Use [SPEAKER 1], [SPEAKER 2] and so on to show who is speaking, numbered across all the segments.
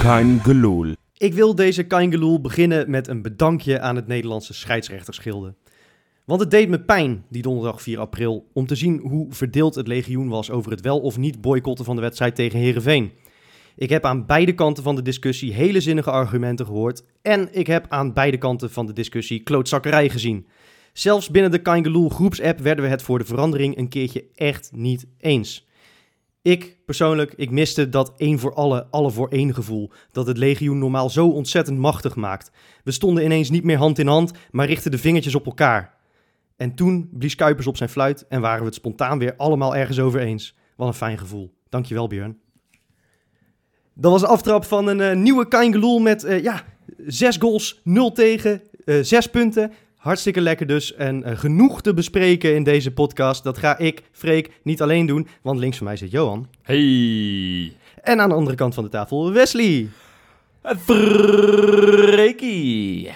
[SPEAKER 1] Kein Geloel.
[SPEAKER 2] Ik wil deze Kein Geloel beginnen met een bedankje aan het Nederlandse scheidsrechtersgilde. Want het deed me pijn, die donderdag 4 april, om te zien hoe verdeeld het legioen was over het wel of niet boycotten van de wedstrijd tegen Heerenveen. Ik heb aan beide kanten van de discussie hele zinnige argumenten gehoord en ik heb aan beide kanten van de discussie klootzakkerij gezien. Zelfs binnen de Kein Geloel groepsapp werden we het voor de verandering een keertje echt niet eens. Ik miste dat één voor alle voor één gevoel, dat het legioen normaal zo ontzettend machtig maakt. We stonden ineens niet meer hand in hand, maar richtten de vingertjes op elkaar. En toen blies Kuipers op zijn fluit en waren we het spontaan weer allemaal ergens over eens. Wat een fijn gevoel. Dankjewel, Björn. Dat was de aftrap van een nieuwe Kein Geloel met 6 goals, 0 tegen, 6 punten. Hartstikke lekker dus en genoeg te bespreken in deze podcast. Dat ga ik, Freek, niet alleen doen, want links van mij zit Johan.
[SPEAKER 3] Hey!
[SPEAKER 2] En aan de andere kant van de tafel Wesley.
[SPEAKER 3] Freekie!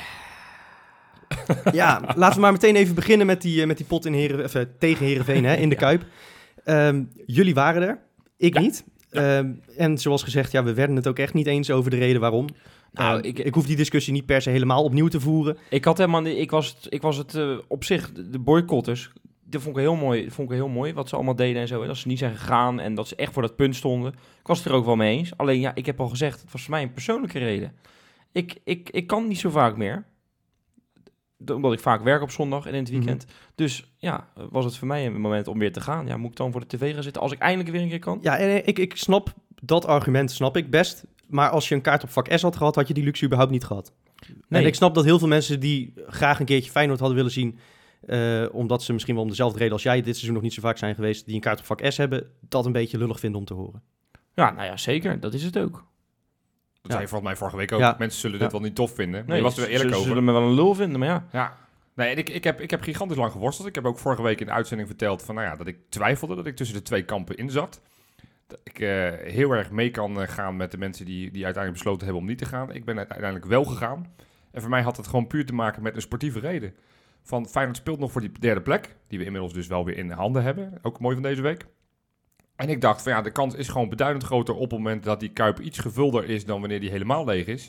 [SPEAKER 2] Ja, laten we maar meteen even beginnen met die pot tegen Heerenveen in de Kuip. Jullie waren er, ik niet. En zoals gezegd, we werden het ook echt niet eens over de reden waarom. Nou, ik hoef die discussie niet per se helemaal opnieuw te voeren.
[SPEAKER 3] Ik was het op zich, de boycotters, dat vond ik heel mooi wat ze allemaal deden en zo. En dat ze niet zijn gegaan en dat ze echt voor dat punt stonden. Ik was het er ook wel mee eens. Alleen ik heb al gezegd, het was voor mij een persoonlijke reden. Ik kan niet zo vaak meer. Omdat ik vaak werk op zondag en in het weekend. Mm-hmm. Dus was het voor mij een moment om weer te gaan. Ja, moet ik dan voor de tv gaan zitten als ik eindelijk weer een keer kan?
[SPEAKER 2] Ja, en ik snap dat argument, snap ik best. Maar als je een kaart op vak S had gehad, had je die luxe überhaupt niet gehad. Nee. En ik snap dat heel veel mensen die graag een keertje Feyenoord hadden willen zien, omdat ze misschien wel om dezelfde reden als jij dit seizoen nog niet zo vaak zijn geweest, die een kaart op vak S hebben, dat een beetje lullig vinden om te horen.
[SPEAKER 3] Ja, zeker. Dat is het ook.
[SPEAKER 4] Dat zei je volgens mij vorige week ook. Mensen zullen dit wel niet tof vinden.
[SPEAKER 3] Nee,
[SPEAKER 4] je was er eerlijk over.
[SPEAKER 3] Ze zullen me wel een lul vinden, maar ja.
[SPEAKER 4] Ja. Nee, ik heb gigantisch lang geworsteld. Ik heb ook vorige week in de uitzending verteld van, dat ik twijfelde dat ik tussen de twee kampen in zat. Dat ik heel erg mee kan gaan met de mensen die uiteindelijk besloten hebben om niet te gaan. Ik ben uiteindelijk wel gegaan. En voor mij had het gewoon puur te maken met een sportieve reden. Van Feyenoord speelt nog voor die derde plek, die we inmiddels dus wel weer in handen hebben. Ook mooi van deze week. En ik dacht van de kans is gewoon beduidend groter op het moment dat die Kuip iets gevulder is dan wanneer die helemaal leeg is.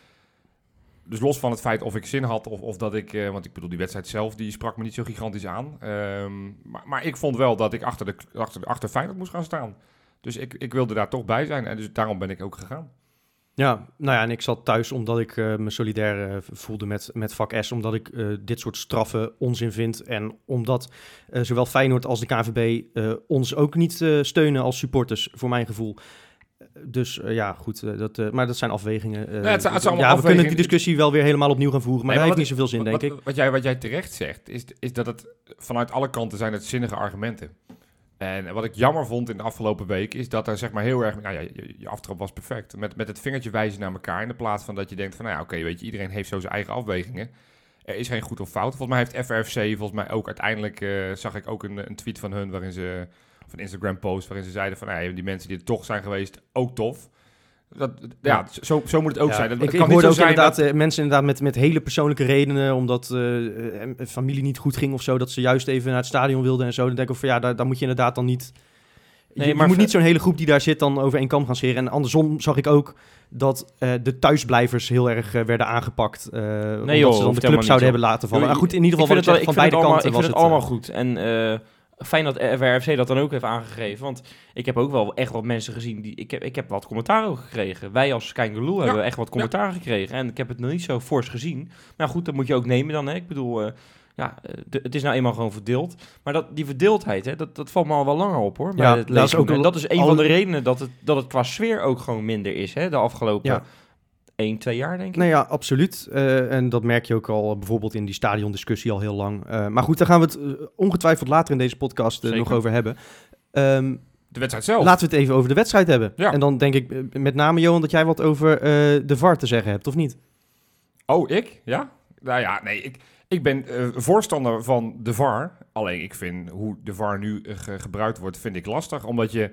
[SPEAKER 4] Dus los van het feit of ik zin had of dat ik... want ik bedoel, die wedstrijd zelf, die sprak me niet zo gigantisch aan. Maar ik vond wel dat ik achter Feyenoord moest gaan staan. Dus ik wilde daar toch bij zijn en dus daarom ben ik ook gegaan.
[SPEAKER 2] Ja, en ik zat thuis omdat ik me solidair voelde met vak S. Omdat ik dit soort straffen onzin vind. En omdat zowel Feyenoord als de KNVB ons ook niet steunen als supporters, voor mijn gevoel. Dus goed, maar dat zijn afwegingen. We kunnen die discussie wel weer helemaal opnieuw gaan voeren, maar dat heeft niet zoveel zin, denk ik.
[SPEAKER 4] Wat jij terecht zegt, is dat het vanuit alle kanten zijn het zinnige argumenten. En wat ik jammer vond in de afgelopen week is dat er zeg maar heel erg... je aftrap was perfect. Met het vingertje wijzen naar elkaar in de plaats van dat je denkt van... weet je, iedereen heeft zo zijn eigen afwegingen. Er is geen goed of fout. Volgens mij heeft FRFC volgens mij ook uiteindelijk... zag ik ook een tweet van hun waarin ze... of een Instagram post waarin ze zeiden van... die mensen die er toch zijn geweest, ook tof. Zo moet het ook zijn.
[SPEAKER 2] Ik hoorde ook inderdaad mensen met hele persoonlijke redenen, omdat familie niet goed ging of zo, dat ze juist even naar het stadion wilden en zo. Dan denk ik van daar moet je inderdaad dan niet... Je moet niet zo'n hele groep die daar zit dan over één kam gaan scheren. En andersom zag ik ook dat de thuisblijvers heel erg werden aangepakt. Omdat ze dan de club zouden hebben laten vallen. Maar goed, in ieder geval van beide kanten.
[SPEAKER 3] Ik vind het allemaal goed. En fijn dat FRFC dat dan ook heeft aangegeven. Want ik heb ook wel echt wat mensen gezien. Ik heb wat commentaar ook gekregen. Wij als Kein Geloel hebben echt wat commentaar gekregen. En ik heb het nog niet zo fors gezien. Maar goed, dat moet je ook nemen dan. Hè. Ik bedoel, het is nou eenmaal gewoon verdeeld. Maar die verdeeldheid, dat valt me al wel langer op, hoor. Dat is een van de redenen dat het qua sfeer ook gewoon minder is. Hè, de afgelopen 1-2 jaar, denk ik.
[SPEAKER 2] Nou ja, absoluut. En dat merk je ook al bijvoorbeeld in die stadiondiscussie al heel lang. Maar goed, daar gaan we het ongetwijfeld later in deze podcast nog over hebben.
[SPEAKER 4] De wedstrijd zelf.
[SPEAKER 2] Laten we het even over de wedstrijd hebben.
[SPEAKER 4] Ja.
[SPEAKER 2] En dan denk ik met name, Johan, dat jij wat over de VAR te zeggen hebt, of niet?
[SPEAKER 4] Oh, ik? Ja? Nou ja, nee, ik ben voorstander van de VAR. Alleen ik vind hoe de VAR nu gebruikt wordt, vind ik lastig. Omdat je...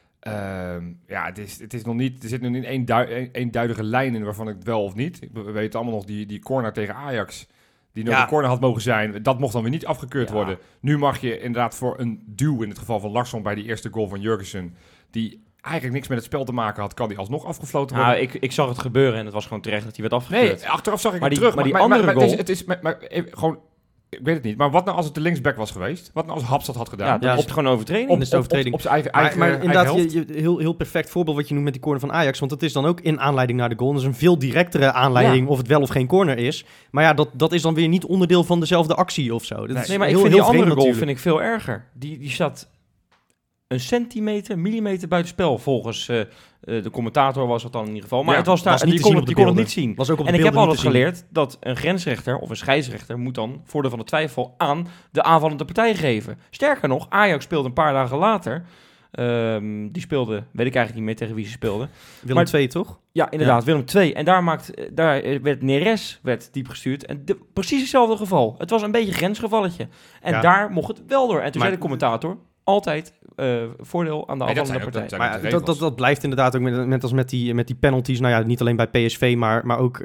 [SPEAKER 4] het is nog niet... Er zit nu niet eenduidige lijn in waarvan ik het wel of niet. We weten allemaal nog die corner tegen Ajax... die nog een corner had mogen zijn. Dat mocht dan weer niet afgekeurd worden. Nu mag je inderdaad voor een duw... in het geval van Larsson bij die eerste goal van Jurgensen... die eigenlijk niks met het spel te maken had, kan die alsnog afgefloten worden.
[SPEAKER 3] Nou, ik zag het gebeuren en het was gewoon terecht dat hij werd afgekeurd.
[SPEAKER 4] Nee, achteraf zag ik
[SPEAKER 3] Maar
[SPEAKER 4] het
[SPEAKER 3] die-
[SPEAKER 4] terug.
[SPEAKER 3] maar die andere goal-
[SPEAKER 4] Het is gewoon... Ik weet het niet. Maar wat nou als het de linksback was geweest? Wat nou als Haps dat had gedaan?
[SPEAKER 3] Ja, dan
[SPEAKER 2] Ja,
[SPEAKER 3] is het gewoon overtreding.
[SPEAKER 2] is de overtreding.
[SPEAKER 4] Op zijn eigen
[SPEAKER 2] Maar
[SPEAKER 4] eigen
[SPEAKER 2] inderdaad,
[SPEAKER 4] helft.
[SPEAKER 2] heel perfect voorbeeld wat je noemt met die corner van Ajax. Want het is dan ook in aanleiding naar de goal. Dat is een veel directere aanleiding of het wel of geen corner is. Maar ja, dat is dan weer niet onderdeel van dezelfde actie of zo. Dat is
[SPEAKER 3] Nee, maar ik
[SPEAKER 2] heel,
[SPEAKER 3] vind
[SPEAKER 2] heel
[SPEAKER 3] die andere
[SPEAKER 2] vreemd
[SPEAKER 3] goal
[SPEAKER 2] natuurlijk.
[SPEAKER 3] veel erger. Die staat een centimeter, millimeter buitenspel volgens de commentator was het dan in ieder geval. Maar
[SPEAKER 4] Ja,
[SPEAKER 3] het was daar,
[SPEAKER 2] was niet
[SPEAKER 3] die
[SPEAKER 2] te zien
[SPEAKER 3] kon
[SPEAKER 2] op de
[SPEAKER 3] het niet
[SPEAKER 2] beelden.
[SPEAKER 3] zien.
[SPEAKER 2] Was ook op de
[SPEAKER 3] En ik heb
[SPEAKER 2] beelden
[SPEAKER 3] altijd
[SPEAKER 2] niet te zien.
[SPEAKER 3] geleerd dat een grensrechter of een scheidsrechter moet dan voordeel van de twijfel aan de aanvallende partij geven. Sterker nog, Ajax speelde een paar dagen later. Die speelde, weet ik eigenlijk niet meer tegen wie ze speelden.
[SPEAKER 2] Willem
[SPEAKER 3] Maar-
[SPEAKER 2] 2 toch?
[SPEAKER 3] Ja, inderdaad, Willem II. En daar werd Neres diep gestuurd. En precies hetzelfde geval. Het was een beetje een grensgevalletje. En
[SPEAKER 2] Ja.
[SPEAKER 3] daar mocht het wel door. En toen
[SPEAKER 2] Maar-
[SPEAKER 3] zei de commentator, altijd voordeel aan de
[SPEAKER 4] Nee, dat
[SPEAKER 3] aanvallende
[SPEAKER 4] zijn ook-
[SPEAKER 3] partij.
[SPEAKER 4] dat zijn
[SPEAKER 2] Maar
[SPEAKER 4] ook de
[SPEAKER 2] dat,
[SPEAKER 4] regels.
[SPEAKER 2] dat blijft inderdaad ook met als met die penalties. Nou ja, niet alleen bij PSV, maar ook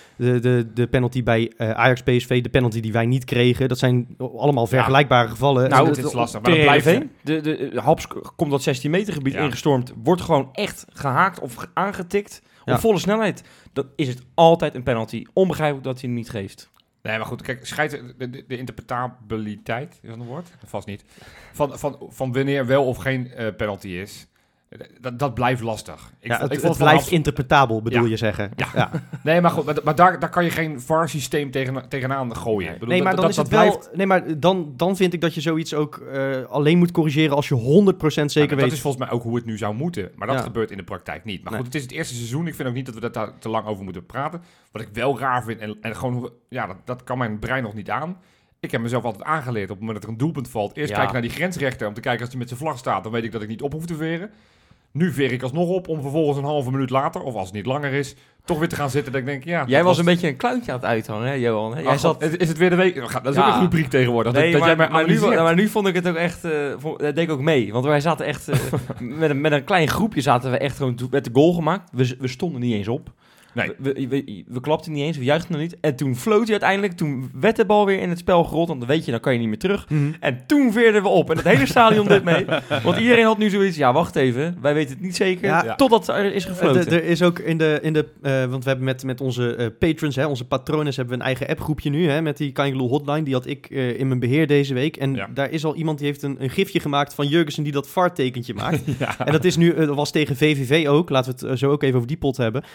[SPEAKER 2] de penalty bij Ajax PSV. De penalty die wij niet kregen. Dat zijn allemaal vergelijkbare gevallen.
[SPEAKER 3] Nou,
[SPEAKER 4] het is lastig. Maar dan
[SPEAKER 3] Tegen
[SPEAKER 4] blijft
[SPEAKER 3] Heerenveen, de Haps komt dat 16 meter gebied
[SPEAKER 4] Ja.
[SPEAKER 3] ingestormd. Wordt gewoon echt gehaakt of aangetikt op
[SPEAKER 2] Ja.
[SPEAKER 3] volle snelheid. Dan is het altijd een penalty. Onbegrijpelijk dat hij hem niet geeft.
[SPEAKER 4] Nee, maar goed, kijk, de interpretabiliteit, is dat een woord? Vast niet. Van wanneer wel of geen penalty is, dat blijft lastig.
[SPEAKER 2] Het blijft interpretabel, bedoel
[SPEAKER 4] Ja.
[SPEAKER 2] je zeggen.
[SPEAKER 4] Ja. Nee, maar goed, maar daar kan je geen VAR-systeem tegenaan gooien. Ik bedoel,
[SPEAKER 2] Nee, maar
[SPEAKER 4] dat-
[SPEAKER 2] dan is
[SPEAKER 4] dat
[SPEAKER 2] het wel.
[SPEAKER 4] blijft-
[SPEAKER 2] Nee, maar dan vind ik dat je zoiets ook alleen moet corrigeren als je 100% zeker
[SPEAKER 4] dat
[SPEAKER 2] weet.
[SPEAKER 4] is volgens mij ook hoe het nu zou moeten. Maar dat
[SPEAKER 2] Ja.
[SPEAKER 4] gebeurt in de praktijk niet. Maar
[SPEAKER 2] Nee.
[SPEAKER 4] goed, het is het eerste seizoen. Ik vind ook niet dat we daar te lang over moeten praten. Wat ik wel raar vind, en gewoon, ja, dat kan mijn brein nog niet aan. Ik heb mezelf altijd aangeleerd op het moment dat er een doelpunt valt. Eerst
[SPEAKER 3] Ja.
[SPEAKER 4] kijken naar die grensrechter om te kijken als hij met zijn vlag staat. Dan weet ik dat ik niet op hoef te veren. Nu veer ik alsnog op om vervolgens een halve minuut later, of als het niet langer is, toch weer te gaan zitten. Dat ik denk, ja...
[SPEAKER 3] Jij
[SPEAKER 4] dat
[SPEAKER 3] was een beetje een kluintje aan het uithangen, hè, Johan? Hè? Jij
[SPEAKER 4] Ach,
[SPEAKER 3] zat...
[SPEAKER 4] is het weer de week? Dat is ook
[SPEAKER 3] Ja.
[SPEAKER 4] een rubriek tegenwoordig.
[SPEAKER 3] Nee,
[SPEAKER 4] dat jij mij
[SPEAKER 3] maar, nu,
[SPEAKER 4] analyseert.
[SPEAKER 3] maar nu vond ik het ook echt... dat deed ik ook mee. Want wij zaten echt... met een klein groepje zaten we echt gewoon met de goal gemaakt. We stonden niet eens op.
[SPEAKER 4] Nee.
[SPEAKER 3] We klapten niet eens, we juichten nog niet. En toen floot hij uiteindelijk. Toen werd de bal weer in het spel gerold. Want dan weet je, dan kan je niet meer terug.
[SPEAKER 2] Mhm.
[SPEAKER 3] En toen veerden we op. En het hele stadion deed mee. Want iedereen had nu zoiets... Ja, wacht even. Wij weten het niet zeker.
[SPEAKER 2] Ja.
[SPEAKER 3] Totdat er is gefloten.
[SPEAKER 2] Er is ook want we hebben met onze patrons, onze patrones, hebben we een eigen appgroepje nu, hè, met die Kaingeloel hotline. Die had ik in mijn beheer deze week. En
[SPEAKER 4] Ja.
[SPEAKER 2] daar is al iemand die heeft een gifje gemaakt van Jurgensen die dat VAR-tekentje maakt.
[SPEAKER 4] Ja.
[SPEAKER 2] En dat is nu, dat was tegen VVV ook. Laten we het zo ook even over die pot hebben.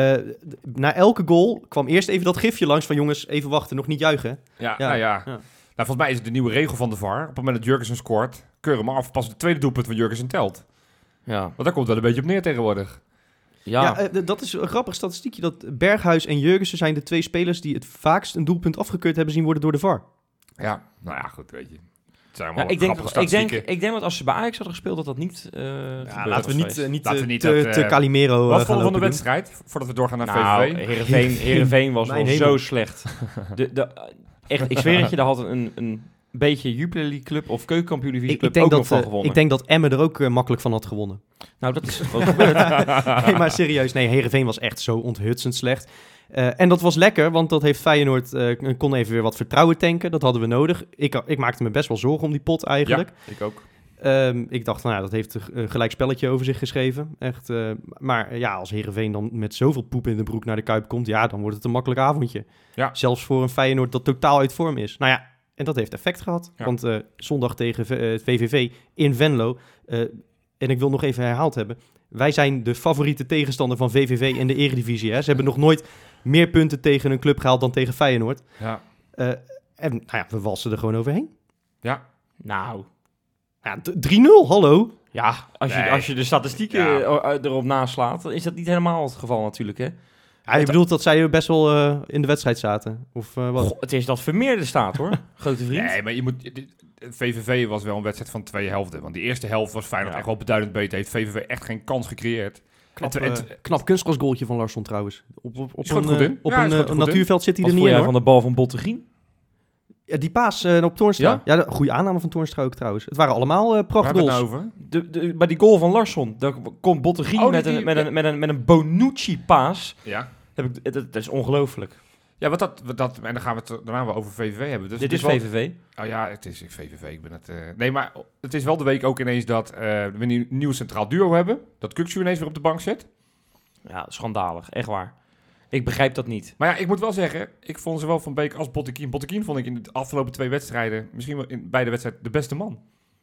[SPEAKER 2] Na elke goal kwam eerst even dat gifje langs van jongens, even wachten, nog niet juichen.
[SPEAKER 4] Ja,
[SPEAKER 2] Ja.
[SPEAKER 4] nou ja.
[SPEAKER 2] Ja.
[SPEAKER 4] Nou, volgens mij is het de nieuwe regel van de VAR. Op het moment dat Jurgensen scoort, keur hem af. Pas het tweede doelpunt van Jurgensen telt.
[SPEAKER 3] Ja.
[SPEAKER 4] Want daar komt wel een beetje op neer tegenwoordig.
[SPEAKER 3] Ja.
[SPEAKER 2] Dat is een grappig statistiekje. Dat Berghuis en Jurgensen zijn de twee spelers die het vaakst een doelpunt afgekeurd hebben zien worden door de VAR.
[SPEAKER 4] Ja, nou ja, goed, weet je. Het zijn
[SPEAKER 3] Ja,
[SPEAKER 4] allemaal
[SPEAKER 3] ik, denk,
[SPEAKER 4] grappige statistieken.
[SPEAKER 3] ik denk dat als ze bij Ajax hadden gespeeld, dat dat niet
[SPEAKER 2] Ja, laten we niet
[SPEAKER 4] Laten we niet
[SPEAKER 2] te Calimero
[SPEAKER 4] Wat
[SPEAKER 2] gaan
[SPEAKER 4] vonden we van de
[SPEAKER 2] lopen doen.
[SPEAKER 4] wedstrijd? Voordat we doorgaan naar
[SPEAKER 3] Nou,
[SPEAKER 4] VVV.
[SPEAKER 3] Heerenveen was
[SPEAKER 2] Mijn
[SPEAKER 3] wel
[SPEAKER 2] hemel.
[SPEAKER 3] zo slecht. Echt, ik zweer het je, daar had een beetje Jupiler League club of keukenkampioen-divisie club ook nog van gewonnen.
[SPEAKER 2] Ik denk dat Emmen er ook makkelijk van had gewonnen.
[SPEAKER 3] Nou, dat is ook gebeurd.
[SPEAKER 2] Nee, maar serieus. Nee, Heerenveen was echt zo onthutsend slecht. En dat was lekker, want dat heeft Feyenoord... kon even weer wat vertrouwen tanken. Dat hadden we nodig. Ik maakte me best wel zorgen om die pot eigenlijk.
[SPEAKER 4] Ja, ik ook.
[SPEAKER 2] Ik dacht, nou ja, dat heeft een gelijk spelletje over zich geschreven. Echt. Maar ja, als Heerenveen dan met zoveel poep in de broek naar de Kuip komt... ja, dan wordt het een makkelijk avondje.
[SPEAKER 4] Ja.
[SPEAKER 2] Zelfs voor een Feyenoord dat totaal uit vorm is. Nou ja, en dat heeft effect gehad.
[SPEAKER 4] Ja.
[SPEAKER 2] Want zondag tegen VVV in Venlo... en ik wil nog even herhaald hebben... wij zijn de favoriete tegenstander van VVV in de Eredivisie. Hè? Ze hebben nog nooit meer punten tegen een club gehaald dan tegen Feyenoord.
[SPEAKER 4] Ja.
[SPEAKER 2] En nou ja, we walsen er gewoon overheen.
[SPEAKER 4] Ja.
[SPEAKER 3] Nou,
[SPEAKER 2] Ja, 3-0, hallo.
[SPEAKER 3] ja,
[SPEAKER 4] Nee.
[SPEAKER 3] als je de statistieken
[SPEAKER 4] Ja.
[SPEAKER 3] erop naslaat, dan is dat niet helemaal het geval natuurlijk, hè?
[SPEAKER 2] Ja, je bedoelt dat zij best wel in de wedstrijd zaten? Of wat?
[SPEAKER 3] Goh, het is dat Vermeer er staat, hoor. Grote vriend.
[SPEAKER 4] Nee, maar je moet... VVV was wel een wedstrijd van 2 helften. Want die eerste helft was Feyenoord
[SPEAKER 3] Ja.
[SPEAKER 4] echt wel beduidend beter. Heeft VVV echt geen kans gecreëerd.
[SPEAKER 2] Knap kunstgrasgoaltje van Larsson trouwens. Op
[SPEAKER 4] Schoot goed in.
[SPEAKER 2] op
[SPEAKER 4] Ja,
[SPEAKER 2] een
[SPEAKER 4] schoot goed in.
[SPEAKER 2] natuurveld zit hij
[SPEAKER 3] Wat
[SPEAKER 2] er
[SPEAKER 3] vond
[SPEAKER 2] niet in,
[SPEAKER 3] jij
[SPEAKER 2] hoor.
[SPEAKER 3] van de bal van Bottegien?
[SPEAKER 2] Ja, die paas op Toornstra. Ja, goede aanname van Toornstra ook trouwens. Het waren allemaal
[SPEAKER 4] Waar hebben we het
[SPEAKER 2] prachtgoals.
[SPEAKER 4] nou over?
[SPEAKER 3] Bij die goal van Larsson, daar komt Bottegien
[SPEAKER 4] Oh,
[SPEAKER 3] met een Bonucci-paas.
[SPEAKER 4] Ja.
[SPEAKER 3] Dat is ongelooflijk.
[SPEAKER 4] Ja, en dan gaan we het daarna wel over VVV hebben. Dus
[SPEAKER 3] Dit
[SPEAKER 4] het
[SPEAKER 3] is
[SPEAKER 4] wel-
[SPEAKER 3] VVV.
[SPEAKER 4] Oh ja, het is VVV. Ik ben het. Nee, maar het is wel de week ook ineens dat we een nieuw centraal duo hebben. Dat Kukçu ineens weer op de bank zit.
[SPEAKER 3] Ja, schandalig. Echt waar. Ik begrijp dat niet.
[SPEAKER 4] Maar ja, ik moet wel zeggen, ik vond zowel Van Beek als Botteguin. Botteguin vond ik in de afgelopen 2 wedstrijden, misschien wel in beide wedstrijden, de beste man.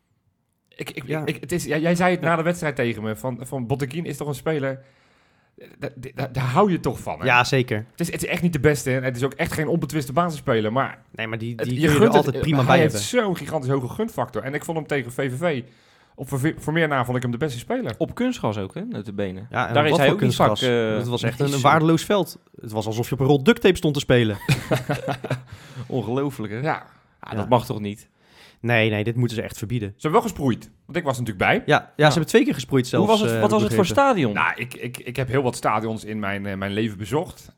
[SPEAKER 4] Jij zei het na de wedstrijd tegen me, van Botteguin is toch een speler, daar hou je toch van. Hè?
[SPEAKER 2] Ja, zeker.
[SPEAKER 4] Het is echt niet de beste en het is ook echt geen onbetwiste basisspeler, maar
[SPEAKER 2] Nee, maar die
[SPEAKER 4] je
[SPEAKER 2] kun je
[SPEAKER 4] gunt
[SPEAKER 2] er
[SPEAKER 4] het,
[SPEAKER 2] altijd prima bij
[SPEAKER 4] hij
[SPEAKER 2] hebben.
[SPEAKER 4] heeft zo'n gigantisch hoge gunfactor. En ik vond hem tegen VVV, op Vermeer na vond ik hem de beste speler.
[SPEAKER 3] Op kunstgras ook, hè? Notabene.
[SPEAKER 2] Ja, en
[SPEAKER 3] Daar is
[SPEAKER 2] wat
[SPEAKER 3] hij
[SPEAKER 2] voor
[SPEAKER 3] ook niet vaak...
[SPEAKER 2] kunstgras. Het was echt
[SPEAKER 3] niet
[SPEAKER 2] een
[SPEAKER 3] zo-
[SPEAKER 2] waardeloos veld. Het was alsof je op een rol duct tape stond te spelen.
[SPEAKER 3] Ongelooflijk, hè?
[SPEAKER 4] Ja,
[SPEAKER 3] Ja, dat mag toch niet?
[SPEAKER 2] Nee, dit moeten ze echt verbieden.
[SPEAKER 4] ze hebben wel gesproeid, want ik was er natuurlijk bij.
[SPEAKER 2] Ja, ze hebben 2 keer gesproeid zelfs.
[SPEAKER 3] Hoe was het, wat was het voor stadion?
[SPEAKER 4] Nou, ik heb heel wat stadions in mijn leven bezocht.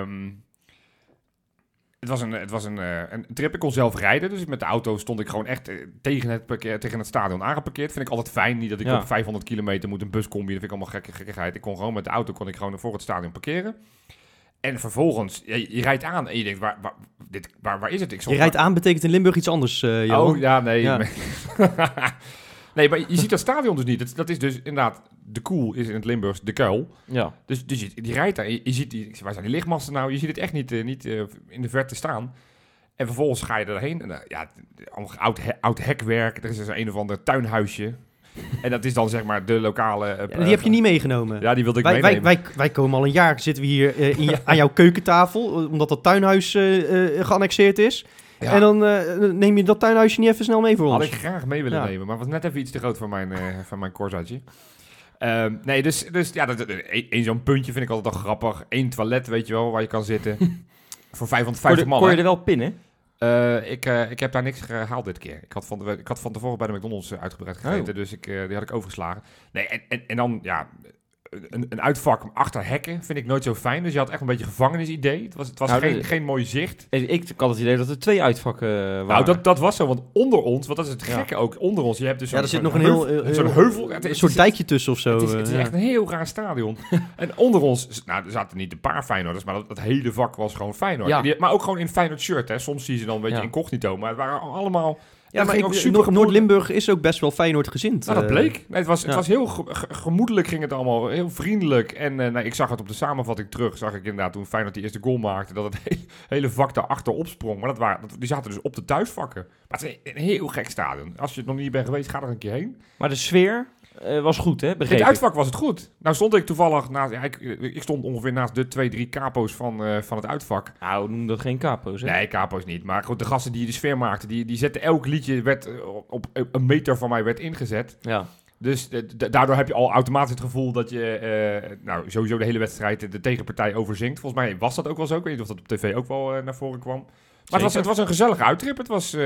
[SPEAKER 4] Het was een trip. Ik kon zelf rijden, dus met de auto stond ik gewoon echt tegen het stadion aangeparkeerd. Vind ik altijd fijn. Niet dat ik
[SPEAKER 3] Ja.
[SPEAKER 4] op 500 kilometer moet een bus combi. Dat vind ik allemaal gekkigheid. Ik kon gewoon met de auto voor het stadion parkeren. En vervolgens, je rijdt aan en je denkt, waar is het? Ik
[SPEAKER 2] Je rijdt aan betekent in Limburg iets anders, Johan.
[SPEAKER 4] Oh, ja, nee.
[SPEAKER 2] Ja.
[SPEAKER 4] Nee, maar je ziet dat stadion dus niet. Dat is dus inderdaad, de Koel is in het Limburgs de Kuil.
[SPEAKER 3] Ja.
[SPEAKER 4] Dus die rijdt daar. En je ziet, waar zijn die lichtmasten nou? Je ziet het echt niet in de verte staan. En vervolgens ga je erheen. En, allemaal oud hekwerk. Er is dus een of ander tuinhuisje. En dat is dan zeg maar de lokale...
[SPEAKER 2] En die heb je niet meegenomen.
[SPEAKER 4] Ja, die wilde ik meenemen.
[SPEAKER 2] Wij komen al een jaar, zitten we hier aan jouw keukentafel, omdat dat tuinhuis geannexeerd is.
[SPEAKER 4] Ja.
[SPEAKER 2] En dan neem je dat tuinhuisje niet even snel mee voor
[SPEAKER 4] Had
[SPEAKER 2] ons.
[SPEAKER 4] ik graag mee willen
[SPEAKER 2] Ja.
[SPEAKER 4] nemen, maar was net even iets te groot voor mijn Corsatje. Nee, dus ja, één zo'n puntje vind ik altijd al grappig. 1 toilet, weet je wel, waar je kan zitten. Voor 550 man.
[SPEAKER 3] Kon je
[SPEAKER 4] hè?
[SPEAKER 3] er wel pinnen?
[SPEAKER 4] Ik heb daar niks gehaald dit keer. Ik had van tevoren bij de McDonald's uitgebreid gegeten, dus die had ik overgeslagen. Nee, en dan, ja, een uitvak achter hekken vind ik nooit zo fijn. Dus je had echt een beetje gevangenisidee. Het was
[SPEAKER 3] Nou,
[SPEAKER 4] geen mooi zicht.
[SPEAKER 3] Ik had het idee dat er 2 uitvakken waren.
[SPEAKER 4] Nou, dat was zo, want onder ons, want dat is het
[SPEAKER 3] Ja.
[SPEAKER 4] gekke ook, onder ons, je hebt dus
[SPEAKER 2] Ja, er zit nog
[SPEAKER 4] zo'n
[SPEAKER 2] een
[SPEAKER 4] heuvel.
[SPEAKER 2] een soort dijkje tussen of zo.
[SPEAKER 4] Het is echt een heel raar stadion. En onder ons, nou, er zaten niet een paar Feyenoorders, maar dat hele vak was gewoon Feyenoord.
[SPEAKER 3] Ja.
[SPEAKER 4] Maar ook gewoon in Feyenoord shirt, hè. Soms zie je ze dan een beetje
[SPEAKER 3] Ja.
[SPEAKER 4] incognito, maar het waren allemaal...
[SPEAKER 2] Ja, maar
[SPEAKER 4] ging ook super
[SPEAKER 2] Noord-Limburg is ook best wel Feyenoord gezind.
[SPEAKER 4] Nou, dat bleek. Nee, het
[SPEAKER 2] ja.
[SPEAKER 4] was heel gemoedelijk, ging het allemaal. Heel vriendelijk. En ik zag het op de samenvatting terug. Zag ik inderdaad toen Feyenoord die eerste goal maakte. Dat het hele vak daarachter opsprong. Maar die zaten dus op de thuisvakken. Maar het is een heel gek stadion. Als je het nog niet bent geweest, ga er een keer heen.
[SPEAKER 3] Maar de sfeer was goed, hè?
[SPEAKER 4] In
[SPEAKER 3] Begreep
[SPEAKER 4] het
[SPEAKER 3] ik.
[SPEAKER 4] uitvak was het goed. Nou stond ik toevallig naast... Ja, ik stond ongeveer naast de 2-3 capo's van het uitvak.
[SPEAKER 3] Nou, noem dat geen capo's, hè?
[SPEAKER 4] Nee, capo's niet. Maar goed, de gasten die de sfeer maakten, die zetten elk liedje... werd op een meter van mij werd ingezet.
[SPEAKER 3] Ja.
[SPEAKER 4] Dus daardoor heb je al automatisch het gevoel dat je sowieso de hele wedstrijd de tegenpartij overzingt. Volgens mij was dat ook wel zo. Ik weet niet of dat op tv ook wel naar voren kwam. Maar het was een gezellige uittrip.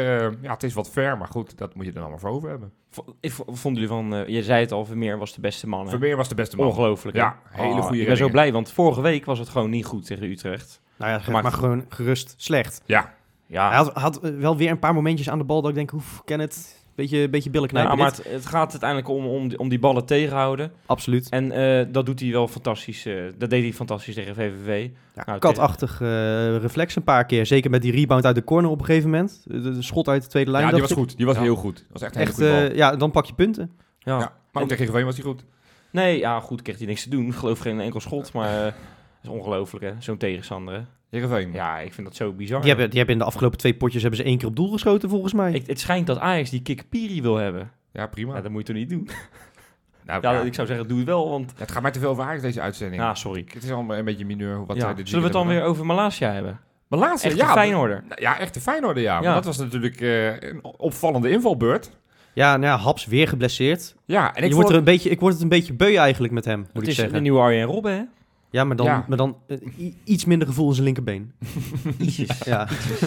[SPEAKER 4] Het is wat ver, maar goed, dat moet je er allemaal voor over hebben.
[SPEAKER 3] Vonden jullie van... je zei het al, Vermeer was de beste man, hè?
[SPEAKER 4] Vermeer was de beste man.
[SPEAKER 3] Ongelooflijk, hè?
[SPEAKER 4] Ja, hele goede
[SPEAKER 3] Ik ben zo
[SPEAKER 4] reddingen.
[SPEAKER 3] blij, want vorige week was het gewoon niet goed tegen Utrecht.
[SPEAKER 2] Nou ja,
[SPEAKER 3] Maar-
[SPEAKER 2] maar gewoon gerust slecht.
[SPEAKER 4] Ja,
[SPEAKER 3] Ja,
[SPEAKER 2] Hij had wel weer een paar momentjes aan de bal dat ik denk, ken het. Beetje billen knijpen.
[SPEAKER 3] maar
[SPEAKER 2] dit.
[SPEAKER 3] het gaat uiteindelijk om die ballen tegenhouden.
[SPEAKER 2] Absoluut.
[SPEAKER 3] En dat doet hij wel fantastisch. Dat deed hij fantastisch tegen VVV.
[SPEAKER 2] Ja,
[SPEAKER 3] Nou,
[SPEAKER 2] katachtig reflex een paar keer. Zeker met die rebound uit de corner op een gegeven moment. De schot uit de tweede lijn.
[SPEAKER 4] ja die
[SPEAKER 2] dacht
[SPEAKER 4] was
[SPEAKER 2] ik.
[SPEAKER 4] goed. Die was
[SPEAKER 3] Ja.
[SPEAKER 4] heel goed. Dat was echt een hele
[SPEAKER 2] Echt,
[SPEAKER 4] goede bal.
[SPEAKER 2] ja, dan pak je punten.
[SPEAKER 3] Ja.
[SPEAKER 4] Ja, maar ook
[SPEAKER 3] En-
[SPEAKER 4] tegen Heerenveen was hij goed.
[SPEAKER 3] Nee, ja, goed, kreeg hij niks te doen. Ik geloof geen enkel schot, maar dat is ongelooflijk, hè? Zo'n tegenstander, hè?
[SPEAKER 4] Heerenveen.
[SPEAKER 3] Ja, ik vind dat zo bizar.
[SPEAKER 2] Die hebben in de afgelopen 2 potjes hebben ze 1 keer op doel geschoten volgens mij.
[SPEAKER 3] Het schijnt dat Ajax die Kikpiri wil hebben.
[SPEAKER 4] Ja, prima.
[SPEAKER 3] Ja, dat moet je toch niet doen?
[SPEAKER 4] Nou,
[SPEAKER 3] Ja,
[SPEAKER 4] ja.
[SPEAKER 3] ik zou zeggen, doe het wel, want...
[SPEAKER 4] Het gaat mij te veel over Ajax deze uitzending.
[SPEAKER 3] Ja, sorry.
[SPEAKER 4] Het is allemaal een beetje mineur. Wat
[SPEAKER 3] Ja.
[SPEAKER 4] zij dit
[SPEAKER 3] Zullen we het dan
[SPEAKER 4] weekend
[SPEAKER 3] weer over Malaysia hebben?
[SPEAKER 4] hebben. Maar laatste,
[SPEAKER 3] Echte
[SPEAKER 4] ja.
[SPEAKER 3] Feyenoorder.
[SPEAKER 4] Ja, echte Feyenoorder, ja.
[SPEAKER 3] Ja.
[SPEAKER 4] Want dat was natuurlijk een opvallende invalbeurt.
[SPEAKER 2] Ja, nou ja, Haps weer geblesseerd.
[SPEAKER 4] Ja, en
[SPEAKER 2] Ik word het een beetje beu eigenlijk met hem, moet
[SPEAKER 3] Het
[SPEAKER 2] ik
[SPEAKER 3] is de
[SPEAKER 2] zeggen.
[SPEAKER 3] nieuwe Arjen Robben, hè?
[SPEAKER 2] Ja, maar dan,
[SPEAKER 4] Ja.
[SPEAKER 2] iets minder gevoel in zijn linkerbeen. Ja.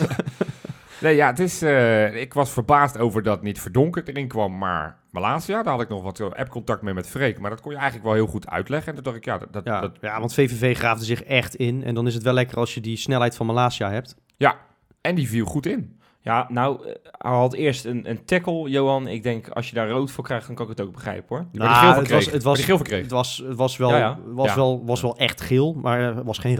[SPEAKER 4] Nee, ja, het is... ik was verbaasd over dat niet Verdonkerd erin kwam, maar Malaysia. Daar had ik nog wat app-contact mee met Freek. Maar dat kon je eigenlijk wel heel goed uitleggen. En toen dacht ik,
[SPEAKER 2] Ja, want VVV graafde zich echt in. En dan is het wel lekker als je die snelheid van Malaysia hebt.
[SPEAKER 4] En die viel goed in.
[SPEAKER 3] Ja, nou, hij had eerst een tackle, Johan. Ik denk, als je daar rood voor krijgt, dan kan ik het ook begrijpen, hoor.
[SPEAKER 4] Maar die geel
[SPEAKER 2] het
[SPEAKER 4] verkregen.
[SPEAKER 2] was,
[SPEAKER 4] Maar die geel verkregen.
[SPEAKER 2] het was wel,
[SPEAKER 3] Ja, ja.
[SPEAKER 2] was wel echt geel, maar het was geen rood.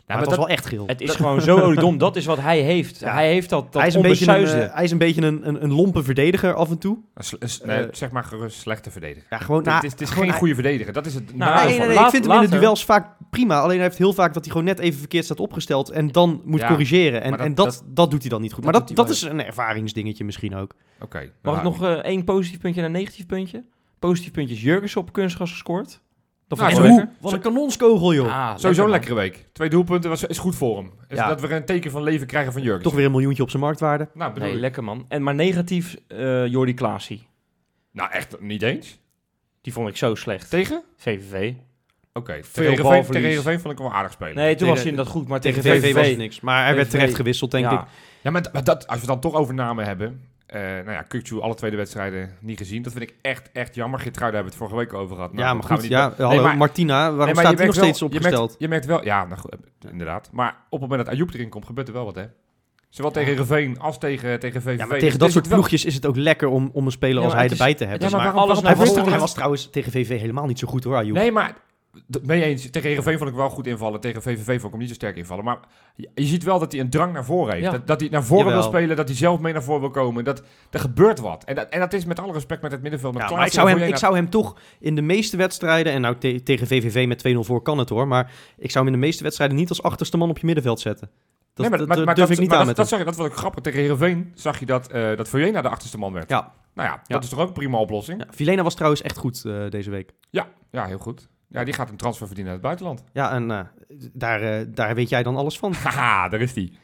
[SPEAKER 2] Maar het was wel echt geel.
[SPEAKER 3] Het is gewoon zo oliedom. Dat is wat hij heeft.
[SPEAKER 2] Ja.
[SPEAKER 3] Hij heeft dat
[SPEAKER 2] Hij is een beetje een lompe verdediger af en toe.
[SPEAKER 4] Zeg maar gerust slechte verdediger.
[SPEAKER 2] Ja, gewoon,
[SPEAKER 4] Het is geen goede verdediger. Dat is het.
[SPEAKER 3] Nou,
[SPEAKER 2] Nee, ik vind hem in de duels vaak prima. Alleen hij heeft heel vaak dat hij gewoon net even verkeerd staat opgesteld en dan moet corrigeren.
[SPEAKER 4] maar
[SPEAKER 2] Dat doet hij dan niet goed. Maar dat is een ervaringsdingetje misschien ook.
[SPEAKER 4] Oké.
[SPEAKER 3] Mag ik nog 1 positief puntje en een negatief puntje? Positief puntje is Jurgensen op kunstgras gescoord. Dat vond ik
[SPEAKER 2] En
[SPEAKER 3] wel
[SPEAKER 2] hoe?
[SPEAKER 3] lekker.
[SPEAKER 2] Wat een kanonskogel, joh.
[SPEAKER 3] Ah,
[SPEAKER 4] Sowieso
[SPEAKER 3] lekker,
[SPEAKER 4] een lekkere week. 2 doelpunten is goed voor hem.
[SPEAKER 2] Ja.
[SPEAKER 4] Dat we een teken van leven krijgen van Jurgen.
[SPEAKER 2] Toch weer $1 miljoen op zijn marktwaarde.
[SPEAKER 4] Nou, bedoel
[SPEAKER 3] Nee,
[SPEAKER 4] ik.
[SPEAKER 3] lekker man. Maar negatief, Jordi Klaasie.
[SPEAKER 4] Nou, echt niet eens.
[SPEAKER 3] Die vond ik zo slecht.
[SPEAKER 4] Tegen?
[SPEAKER 3] VVV.
[SPEAKER 4] Oké.
[SPEAKER 3] Veel
[SPEAKER 4] Tegen
[SPEAKER 3] balverlies.
[SPEAKER 4] Heerenveen vond ik hem wel aardig spelen.
[SPEAKER 3] Nee, toen
[SPEAKER 2] Tegen-
[SPEAKER 3] was hij inderdaad goed, maar
[SPEAKER 2] Tegen
[SPEAKER 3] tegen
[SPEAKER 2] VVV was
[SPEAKER 3] VVV
[SPEAKER 2] niks. Maar hij werd
[SPEAKER 3] VVV.
[SPEAKER 2] terecht gewisseld, denk ik.
[SPEAKER 4] Ja, maar als we het dan toch over namen hebben. Kukçu, alle 2 wedstrijden niet gezien. Dat vind ik echt jammer. Geertruiden hebben we het vorige week over gehad. Nou,
[SPEAKER 2] Ja, maar
[SPEAKER 4] dat gaan
[SPEAKER 2] goed.
[SPEAKER 4] we niet
[SPEAKER 2] Hallo,
[SPEAKER 4] maar-
[SPEAKER 2] Martina. Waarom
[SPEAKER 4] Nee, maar
[SPEAKER 2] staat
[SPEAKER 4] je
[SPEAKER 2] hij nog
[SPEAKER 4] merkt
[SPEAKER 2] steeds
[SPEAKER 4] wel-
[SPEAKER 2] opgesteld?
[SPEAKER 4] Je merkt wel, ja, nou, goed, inderdaad. Maar op het moment dat Ayoub erin komt, gebeurt er wel wat, hè? Zowel tegen Heerenveen als tegen VVV.
[SPEAKER 2] Ja, maar tegen dat soort ploegjes is het ook lekker om een speler
[SPEAKER 3] Ja,
[SPEAKER 2] als
[SPEAKER 3] maar
[SPEAKER 2] hij
[SPEAKER 3] het is-
[SPEAKER 2] erbij te hebben.
[SPEAKER 4] Ja, maar
[SPEAKER 2] Maar
[SPEAKER 4] waarom-
[SPEAKER 3] alles
[SPEAKER 4] waarom-
[SPEAKER 3] naar
[SPEAKER 4] hij
[SPEAKER 3] voren.
[SPEAKER 2] hij was trouwens tegen VV helemaal niet zo goed hoor, Ayoub.
[SPEAKER 4] Nee, maar ben je eens, tegen Heerenveen vond ik wel goed invallen. Tegen VVV vond ik hem niet zo sterk invallen. Maar je ziet wel dat hij een drang naar voren heeft.
[SPEAKER 3] Ja.
[SPEAKER 4] Dat hij naar voren
[SPEAKER 2] Jawel.
[SPEAKER 4] wil spelen, dat hij zelf mee naar voren wil komen. Er gebeurt wat. En dat is met alle respect met het middenveld. Met
[SPEAKER 2] Ja, maar
[SPEAKER 4] Klaassen
[SPEAKER 2] ik zou hem toch in de meeste wedstrijden... En nou, tegen VVV met 2-0 voor kan het hoor. Maar ik zou hem in de meeste wedstrijden niet als achterste man op je middenveld zetten. Dat,
[SPEAKER 4] Nee,
[SPEAKER 2] dat durf ik niet aan met hem.
[SPEAKER 4] dat vond ik grappig. Tegen Heerenveen zag je dat Verjena de achterste man werd.
[SPEAKER 2] Ja.
[SPEAKER 4] Nou ja, dat
[SPEAKER 2] Ja.
[SPEAKER 4] is toch ook een prima oplossing?
[SPEAKER 2] Ja, Vilena was trouwens echt goed deze week.
[SPEAKER 4] Ja, heel goed. Ja, die gaat een transfer verdienen uit het buitenland.
[SPEAKER 2] Ja, en daar weet jij dan alles van.
[SPEAKER 4] Haha, daar is die.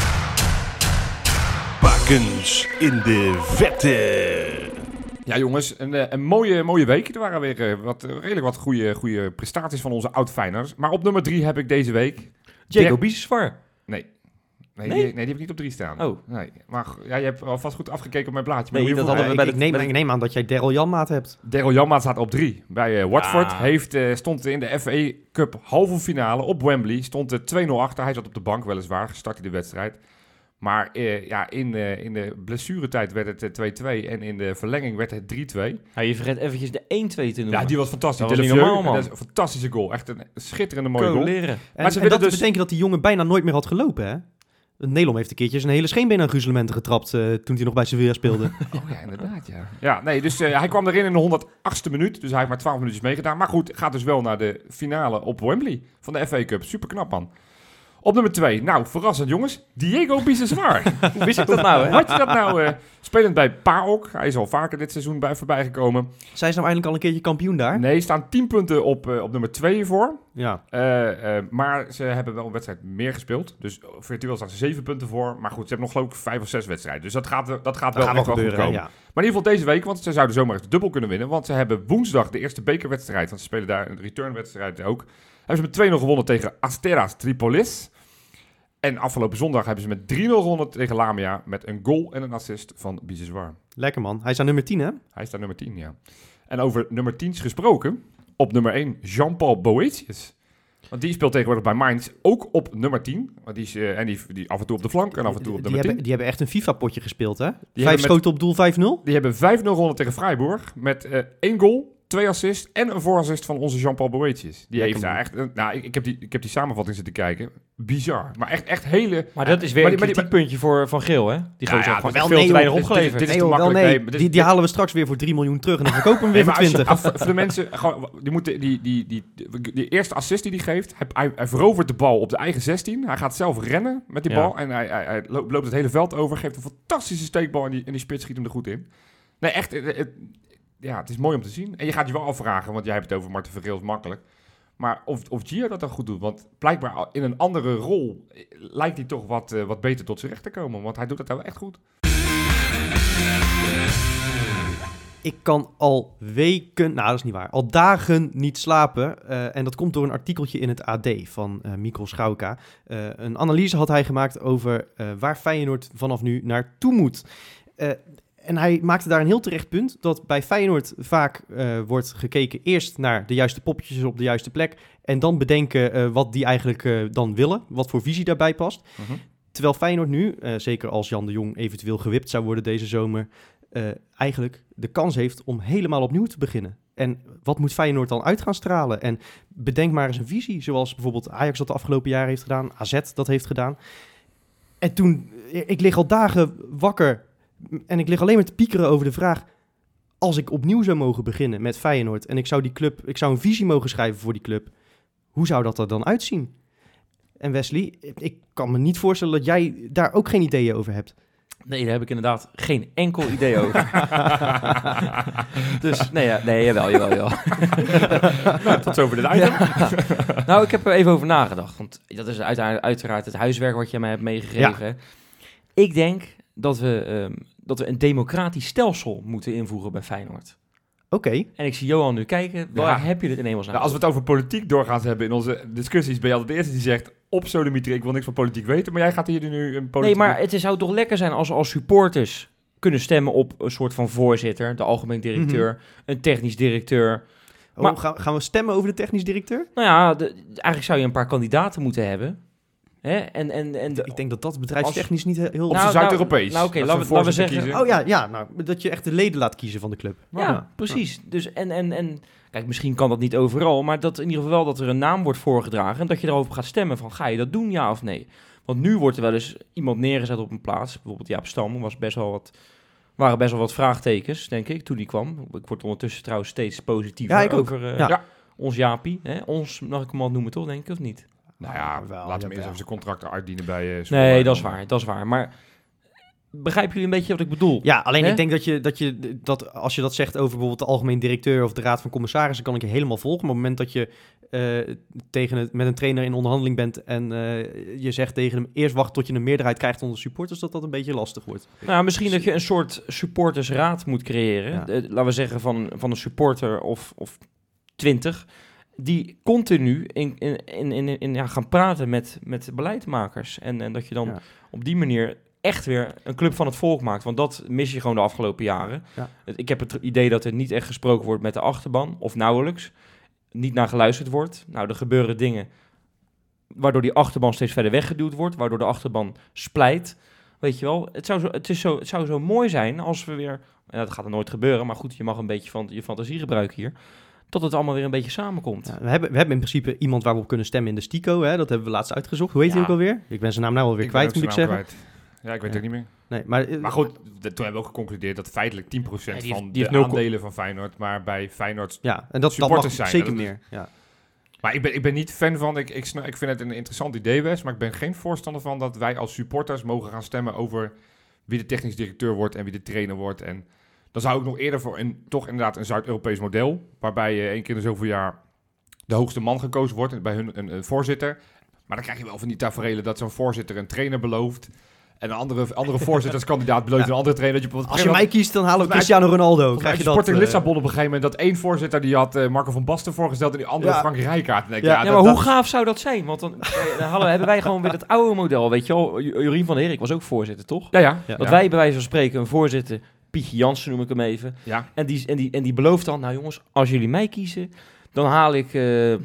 [SPEAKER 1] Bakens in de vette.
[SPEAKER 4] Ja, jongens, een mooie week. Er waren weer redelijk wat goede prestaties van onze oud-Feyenoorders. Maar op nummer 3 heb ik deze week...
[SPEAKER 3] Jacob Bisesvar.
[SPEAKER 4] Nee.
[SPEAKER 3] Nee?
[SPEAKER 4] Die heb ik niet op 3 staan.
[SPEAKER 3] Oh.
[SPEAKER 4] Nee. Maar je hebt alvast goed afgekeken op mijn blaadje. Maar
[SPEAKER 3] Nee,
[SPEAKER 4] moet je
[SPEAKER 3] dat
[SPEAKER 4] voor-
[SPEAKER 3] hadden we bij
[SPEAKER 2] Ik neem aan dat jij Daryl Janmaat hebt.
[SPEAKER 4] Daryl Janmaat staat op 3 bij Watford.
[SPEAKER 3] Ah.
[SPEAKER 4] Stond in de FA Cup halve finale op Wembley. Stond 2-0 achter. Hij zat op de bank weliswaar. Gestart in de wedstrijd. Maar in de blessuretijd werd het 2-2. En in de verlenging werd het 3-2.
[SPEAKER 3] Ja, je vergeet eventjes de 1-2 te noemen.
[SPEAKER 4] Ja, die was fantastisch.
[SPEAKER 3] Dat was niet
[SPEAKER 4] Delevieux,
[SPEAKER 3] normaal, man.
[SPEAKER 4] dat is een fantastische goal. Echt een schitterende mooie goal.
[SPEAKER 3] leren.
[SPEAKER 4] Maar ze
[SPEAKER 2] En
[SPEAKER 4] willen
[SPEAKER 2] dat
[SPEAKER 4] dus-
[SPEAKER 2] betekent dat die jongen bijna nooit meer had gelopen, hè? Nelom heeft een keertje zijn hele scheenbeen aan gruzelementen getrapt toen hij nog bij Sevilla speelde.
[SPEAKER 4] Oh ja, inderdaad, ja. Ja, nee, dus hij kwam erin in de 108ste minuut. Dus hij heeft maar 12 minuutjes meegedaan. Maar goed, gaat dus wel naar de finale op Wembley van de FA Cup. Super knap, man. Op nummer 2, nou, verrassend jongens, Diego Bisesvar.
[SPEAKER 3] Hoe wist ik dat nou, hè?
[SPEAKER 4] Had je dat nou, spelend bij PAOK. Hij is al vaker dit seizoen voorbij gekomen.
[SPEAKER 2] Zijn ze nou eindelijk al een keertje kampioen daar?
[SPEAKER 4] Nee, staan 10 punten op nummer 2 voor.
[SPEAKER 2] Ja.
[SPEAKER 4] Maar ze hebben wel een wedstrijd meer gespeeld. Dus virtueel staan ze 7 punten voor. Maar goed, ze hebben nog geloof ik 5 of 6 wedstrijden. Dus dat gaat wel
[SPEAKER 2] Dat gaat
[SPEAKER 4] echt
[SPEAKER 2] wel
[SPEAKER 4] wel goed
[SPEAKER 2] gebeuren,
[SPEAKER 4] komen.
[SPEAKER 2] ja.
[SPEAKER 4] Maar in ieder geval deze week, want ze zouden zomaar eens de dubbel kunnen winnen. Want ze hebben woensdag de eerste bekerwedstrijd, want ze spelen daar een returnwedstrijd ook. Hebben ze met 2-0 gewonnen tegen Asteras Tripolis. En afgelopen zondag hebben ze met 3-0 gewonnen tegen Lamia met een goal en een assist van Bisesvar.
[SPEAKER 2] Lekker man. Hij is aan nummer 10, hè?
[SPEAKER 4] Hij staat nummer 10, ja. En over nummer 10 gesproken, op nummer 1 Jean-Paul Boetius. Want die speelt tegenwoordig bij Mainz ook op nummer 10. Want die af en toe op de flank en af en toe op nummer 10.
[SPEAKER 2] Die hebben echt een FIFA-potje gespeeld, hè? 5
[SPEAKER 4] hebben
[SPEAKER 2] schoten op doel, 5-0.
[SPEAKER 4] Die hebben 5-0 gewonnen tegen Freiburg met 1 goal, 2 assists en een voorassist van onze Jean-Paul Boetius. Die heeft daar echt... Nou, ik heb die samenvatting zitten kijken. Bizar. Maar echt hele...
[SPEAKER 3] Maar dat is weer een kritiekpuntje voor Van Geel, hè? Die gozer heeft gewoon
[SPEAKER 2] wel
[SPEAKER 3] veel te
[SPEAKER 2] nee,
[SPEAKER 3] weinig
[SPEAKER 2] joh,
[SPEAKER 3] opgeleverd.
[SPEAKER 4] dit is
[SPEAKER 2] Nee,
[SPEAKER 4] te
[SPEAKER 2] joh, wel
[SPEAKER 4] makkelijk.
[SPEAKER 2] nee.
[SPEAKER 4] Nee, maar dit-
[SPEAKER 2] Die halen we straks weer voor 3 miljoen terug en dan verkopen we hem weer voor 20.
[SPEAKER 4] Voor de mensen, gewoon, die moeten die eerste assist die hij geeft, hij verovert de bal op de eigen 16. Hij gaat zelf rennen met die
[SPEAKER 3] Ja.
[SPEAKER 4] bal en hij loopt het hele veld over, geeft een fantastische steekbal en die spits schiet hem er goed in. Nee, echt, het is mooi om te zien. En je gaat je wel afvragen, want jij hebt het over Marten Vergeel, is makkelijk. Maar of Gio dat dan goed doet, want blijkbaar in een andere rol lijkt hij toch wat beter tot zijn recht te komen, want hij doet dat wel echt goed.
[SPEAKER 2] Ik kan al weken, nou dat is niet waar, al dagen niet slapen. En dat komt door een artikeltje in het AD van Mikkel Schauka. Een analyse had hij gemaakt over waar Feyenoord vanaf nu naartoe moet. En hij maakte daar een heel terecht punt dat bij Feyenoord vaak wordt gekeken eerst naar de juiste poppetjes op de juiste plek. En dan bedenken wat die eigenlijk dan willen, wat voor visie daarbij past. Terwijl Feyenoord nu, zeker als Jan de Jong eventueel gewipt zou worden deze zomer, eigenlijk de kans heeft om helemaal opnieuw te beginnen. En wat moet Feyenoord dan uit gaan stralen? En bedenk maar eens een visie, zoals bijvoorbeeld Ajax dat de afgelopen jaren heeft gedaan, AZ dat heeft gedaan. En toen, ik lig al dagen wakker en ik lig alleen maar te piekeren over de vraag, als ik opnieuw zou mogen beginnen met Feyenoord en ik zou een visie mogen schrijven voor die club, hoe zou dat er dan uitzien? En Wesley, ik kan me niet voorstellen dat jij daar ook geen ideeën over hebt.
[SPEAKER 3] Nee, daar heb ik inderdaad geen enkel idee over. Dus, jawel.
[SPEAKER 4] Nou, tot zover dit item.
[SPEAKER 3] Nou, ik heb er even over nagedacht. Want dat is uiteraard het huiswerk wat je mij hebt meegegeven.
[SPEAKER 2] Ja.
[SPEAKER 3] Ik denk dat we een democratisch stelsel moeten invoegen bij Feyenoord.
[SPEAKER 2] Oké.
[SPEAKER 3] En ik zie Johan nu kijken, waar heb je dit in hemelsnaam?
[SPEAKER 4] Nou, als we het over politiek doorgaan hebben in onze discussies, ben je altijd de eerste die zegt, op sodemieter, ik wil niks van politiek weten, maar jij gaat hier nu een politiek...
[SPEAKER 3] Nee, maar het zou toch lekker zijn als we als supporters kunnen stemmen op een soort van voorzitter, de algemeen directeur, een technisch directeur. Maar,
[SPEAKER 2] gaan we stemmen over de technisch directeur?
[SPEAKER 3] Nou ja, eigenlijk zou je een paar kandidaten moeten hebben. Hè?
[SPEAKER 2] Ik denk dat bedrijfstechnisch niet heel...
[SPEAKER 4] Op Zuid-Europees.
[SPEAKER 3] Nou oké, laten we zeggen...
[SPEAKER 4] kiezen.
[SPEAKER 2] Oh ja, nou, dat je echt de leden laat kiezen van de club.
[SPEAKER 3] Ja, precies. Dus kijk, misschien kan dat niet overal, maar dat in ieder geval wel dat er een naam wordt voorgedragen en dat je erover gaat stemmen van, ga je dat doen, ja of nee? Want nu wordt er wel eens iemand neergezet op een plaats, bijvoorbeeld Jaap Stam, waren best wel wat vraagtekens, denk ik, toen die kwam. Ik word ondertussen trouwens steeds positiever over ons Jaapie. Hè? Ons, mag ik hem al noemen toch, denk ik, of niet?
[SPEAKER 4] Nou ja, laten we eerst even zijn contracten uitdienen bij...
[SPEAKER 3] Nee, dat is waar. Maar begrijpen jullie een beetje wat ik bedoel?
[SPEAKER 2] Ja, alleen ik denk dat als je dat zegt over bijvoorbeeld de algemeen directeur of de raad van commissarissen, kan ik je helemaal volgen. Maar op het moment dat je met een trainer in onderhandeling bent en je zegt tegen hem eerst wacht tot je een meerderheid krijgt onder supporters, dat een beetje lastig wordt.
[SPEAKER 3] Nou, misschien dat je een soort supportersraad moet creëren. Ja. Laten we zeggen van een supporter of 20... die continu gaan praten met beleidsmakers. En dat je dan op die manier echt weer een club van het volk maakt. Want dat mis je gewoon de afgelopen jaren. Ja. Ik heb het idee dat er niet echt gesproken wordt met de achterban, of nauwelijks. Niet naar geluisterd wordt. Nou, er gebeuren dingen waardoor die achterban steeds verder weggeduwd wordt, waardoor de achterban splijt. Weet je wel, het zou zo mooi zijn als we weer... En dat gaat er nooit gebeuren, maar goed, je mag een beetje van je fantasie gebruiken hier. Dat het allemaal weer een beetje samenkomt.
[SPEAKER 2] Ja, we hebben in principe iemand waar we op kunnen stemmen in de Stico. Hè? Dat hebben we laatst uitgezocht. Hoe heet hij ook alweer? Ik ben zijn naam nou alweer kwijt, moet ik zeggen. Kwijt.
[SPEAKER 4] Ja, ik weet het ook niet meer.
[SPEAKER 2] Nee, maar
[SPEAKER 4] goed, toen hebben we ook geconcludeerd dat feitelijk 10% van de aandelen van Feyenoord, maar bij Feyenoord
[SPEAKER 2] en dat mag
[SPEAKER 4] zijn.
[SPEAKER 2] Zeker meer. Ja.
[SPEAKER 4] Maar ik ben niet fan van, ik vind het een interessant idee, Wes, maar ik ben geen voorstander van dat wij als supporters mogen gaan stemmen over wie de technisch directeur wordt en wie de trainer wordt. En dan zou ik nog eerder voor toch inderdaad een Zuid-Europees model, waarbij 1 keer in zoveel jaar de hoogste man gekozen wordt, bij hun een voorzitter. Maar dan krijg je wel van die taferelen dat zo'n voorzitter een trainer belooft. En een andere voorzitterskandidaat belooft een andere trainer.
[SPEAKER 2] Als je mij kiest, dan halen we Cristiano Ronaldo.
[SPEAKER 4] Krijg je Sporting Lissabon op een gegeven moment dat één voorzitter die had Marco van Basten voorgesteld en die andere Frank Rijkaard.
[SPEAKER 3] Maar hoe gaaf zou dat zijn? Want dan hebben wij gewoon weer het oude model, weet je wel. Jorien van der Herik was ook voorzitter, toch?
[SPEAKER 4] Ja.
[SPEAKER 3] Dat wij bij wijze van spreken een voorzitter, Pietje Jansen noem ik hem even. Ja. En die belooft dan, nou jongens, als jullie mij kiezen, dan haal ik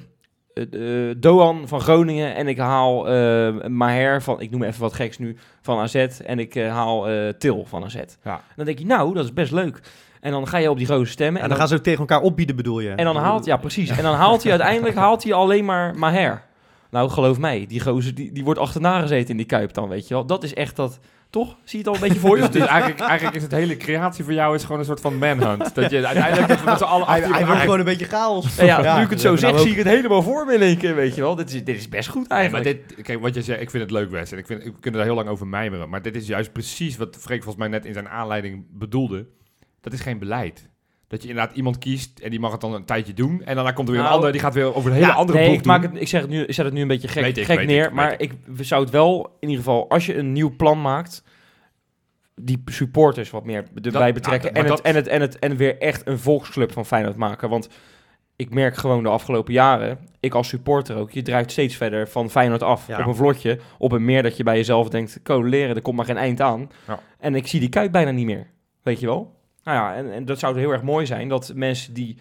[SPEAKER 3] Doan van Groningen en ik haal Maher van, ik noem even wat geks nu, van AZ en ik haal Til van AZ. Ja. Dan denk je, nou, dat is best leuk. En dan ga je op die gozer stemmen.
[SPEAKER 2] En dan gaan ze ook tegen elkaar opbieden, bedoel je?
[SPEAKER 3] En dan haalt hij uiteindelijk alleen maar Maher. Nou, geloof mij, die gozer die wordt achterna gezeten in die Kuip dan, weet je wel. Dat is echt dat... Toch? Zie je het al een beetje voor je?
[SPEAKER 4] Dus eigenlijk is het hele creatie voor jou is gewoon een soort van manhunt. Dat je uiteindelijk met z'n allen...
[SPEAKER 2] Hij wordt gewoon een beetje chaos.
[SPEAKER 3] Ja, nu ik het zo zeg, zie ik het helemaal voor me in één keer, weet je wel. Dit is best goed eigenlijk.
[SPEAKER 4] Maar kijk, wat je zegt, ik vind het leuk, Wes. En we kunnen daar heel lang over mijmeren. Maar dit is juist precies wat Freek volgens mij net in zijn aanleiding bedoelde. Dat is geen beleid. Dat je inderdaad iemand kiest en die mag het dan een tijdje doen. En daarna komt er weer een ander, die gaat weer over een hele andere ploeg doen.
[SPEAKER 3] Ik zet het nu een beetje gek neer. Maar ik zou het wel, in ieder geval, als je een nieuw plan maakt, die supporters wat meer erbij betrekken. En weer echt een volksclub van Feyenoord maken. Want ik merk gewoon de afgelopen jaren, ik als supporter ook, je drijft steeds verder van Feyenoord af. Ja. Op een vlotje, op een meer dat je bij jezelf denkt, leren, er komt maar geen eind aan. Ja. En ik zie die Kuip bijna niet meer. Weet je wel? Nou ja, en dat zou heel erg mooi zijn, dat mensen die...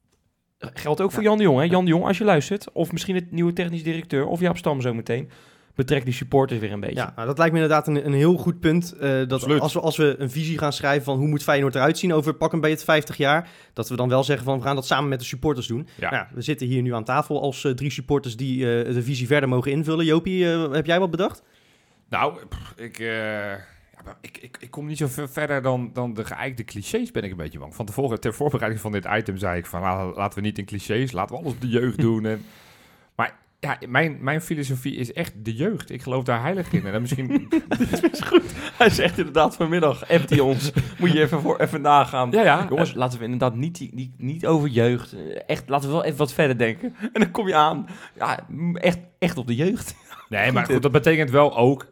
[SPEAKER 3] Geldt ook voor Jan de Jong, hè? Jan de Jong, als je luistert, of misschien het nieuwe technisch directeur, of Jaap Stam zo meteen. Betrek die supporters weer een beetje.
[SPEAKER 2] Ja, nou, dat lijkt me inderdaad een heel goed punt. Dat
[SPEAKER 4] Absoluut.
[SPEAKER 2] als we een visie gaan schrijven van hoe moet Feyenoord eruit zien over pak een beetje 50 jaar, dat we dan wel zeggen van we gaan dat samen met de supporters doen.
[SPEAKER 4] Ja.
[SPEAKER 2] Nou, we zitten hier nu aan tafel als 3 supporters die de visie verder mogen invullen. Jopie, heb jij wat bedacht?
[SPEAKER 4] Nou, ik kom niet zo veel verder dan de geëikte clichés, ben ik een beetje bang. Van tevoren, ter voorbereiding van dit item, zei ik van laten we niet in clichés, laten we alles op de jeugd doen. Maar ja, mijn filosofie is echt de jeugd. Ik geloof daar heilig in. En dan misschien...
[SPEAKER 3] Dat is goed. Hij zegt inderdaad vanmiddag, appt hij ons. Moet je even nagaan.
[SPEAKER 4] Ja.
[SPEAKER 3] Jongens, laten we inderdaad niet over jeugd. Echt, laten we wel even wat verder denken. En dan kom je aan. Ja, echt op de jeugd.
[SPEAKER 4] Nee, maar goed, dat betekent wel ook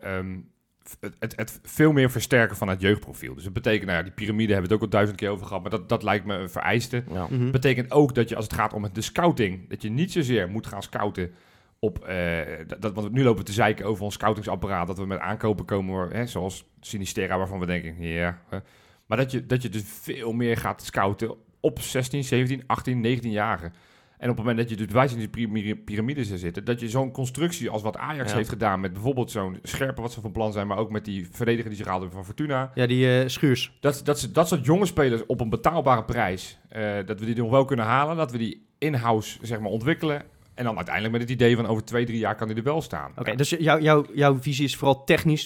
[SPEAKER 4] het veel meer versterken van het jeugdprofiel. Dus dat betekent, nou ja, die piramide hebben we het ook al 1000 keer over gehad, maar dat lijkt me een vereiste.
[SPEAKER 3] Ja.
[SPEAKER 2] Mhm.
[SPEAKER 4] Betekent ook dat je, als het gaat om de scouting, dat je niet zozeer moet gaan scouten op, want nu lopen we te zeiken over ons scoutingsapparaat, dat we met aankopen komen, zoals Sinistera, waarvan we denken, maar dat je dus veel meer gaat scouten op 16, 17, 18, 19-jarigen. En op het moment dat je dus bij in die piramides zitten, dat je zo'n constructie als wat Ajax heeft gedaan met bijvoorbeeld zo'n Scherpe wat ze van plan zijn, maar ook met die verdediger die ze gehaald hebben van Fortuna.
[SPEAKER 2] Ja, die Schuurs.
[SPEAKER 4] Dat soort jonge spelers op een betaalbare prijs, dat we die nog wel kunnen halen, dat we die in-house zeg maar ontwikkelen. En dan uiteindelijk met het idee van over 2-3 jaar kan die er wel staan.
[SPEAKER 2] Oké, dus jouw visie is vooral technisch.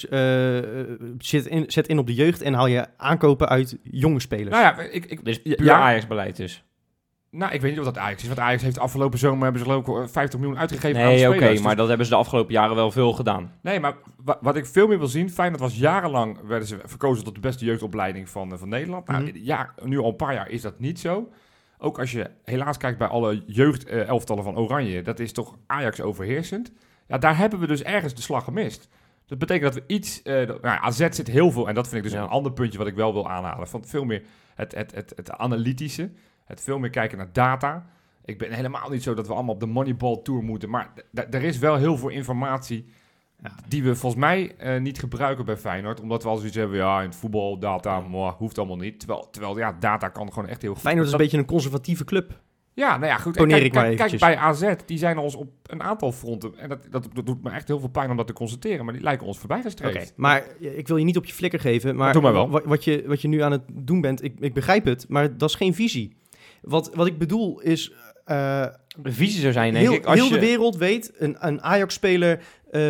[SPEAKER 2] Zet in op de jeugd en haal je aankopen uit jonge spelers.
[SPEAKER 4] Nou ja,
[SPEAKER 3] Dus puur Ajax-beleid dus.
[SPEAKER 4] Nou, ik weet niet of dat Ajax is. Want Ajax heeft de afgelopen zomer hebben ze geloof ik 50 miljoen uitgegeven aan
[SPEAKER 3] Nee,
[SPEAKER 4] spelers.
[SPEAKER 3] oké,
[SPEAKER 4] Dus-
[SPEAKER 3] maar dat hebben ze de afgelopen jaren wel veel gedaan.
[SPEAKER 4] Nee, maar wat ik veel meer wil zien... Feyenoord was jarenlang... werden ze verkozen tot de beste jeugdopleiding van Nederland. Nou, ja, nu al een paar jaar is dat niet zo. Ook als je helaas kijkt bij alle jeugdelftallen van Oranje... dat is toch Ajax overheersend. Ja, daar hebben we dus ergens de slag gemist. Dat betekent dat we iets... AZ zit heel veel... en dat vind ik dus een ander puntje wat ik wel wil aanhalen... van veel meer het analytische... Het veel meer kijken naar data. Ik ben helemaal niet zo dat we allemaal op de Moneyball Tour moeten. Maar er is wel heel veel informatie die we volgens mij niet gebruiken bij Feyenoord. Omdat we al zoiets hebben, in het voetbal, data, hoeft allemaal niet. Terwijl data kan gewoon echt heel goed.
[SPEAKER 2] Feyenoord is een beetje een conservatieve club.
[SPEAKER 4] Ja, nou ja, goed. Kijk bij AZ, die zijn ons op een aantal fronten. En dat doet me echt heel veel pijn om dat te constateren. Maar die lijken ons voorbij gestreefd.
[SPEAKER 2] Oké, maar ik wil je niet op je flikker geven. Maar
[SPEAKER 4] doe maar wel.
[SPEAKER 2] Wat je nu aan het doen bent, ik begrijp het. Maar dat is geen visie. Wat ik bedoel is...
[SPEAKER 3] De visie zou zijn, denk ik.
[SPEAKER 2] Heel de wereld weet, een Ajax-speler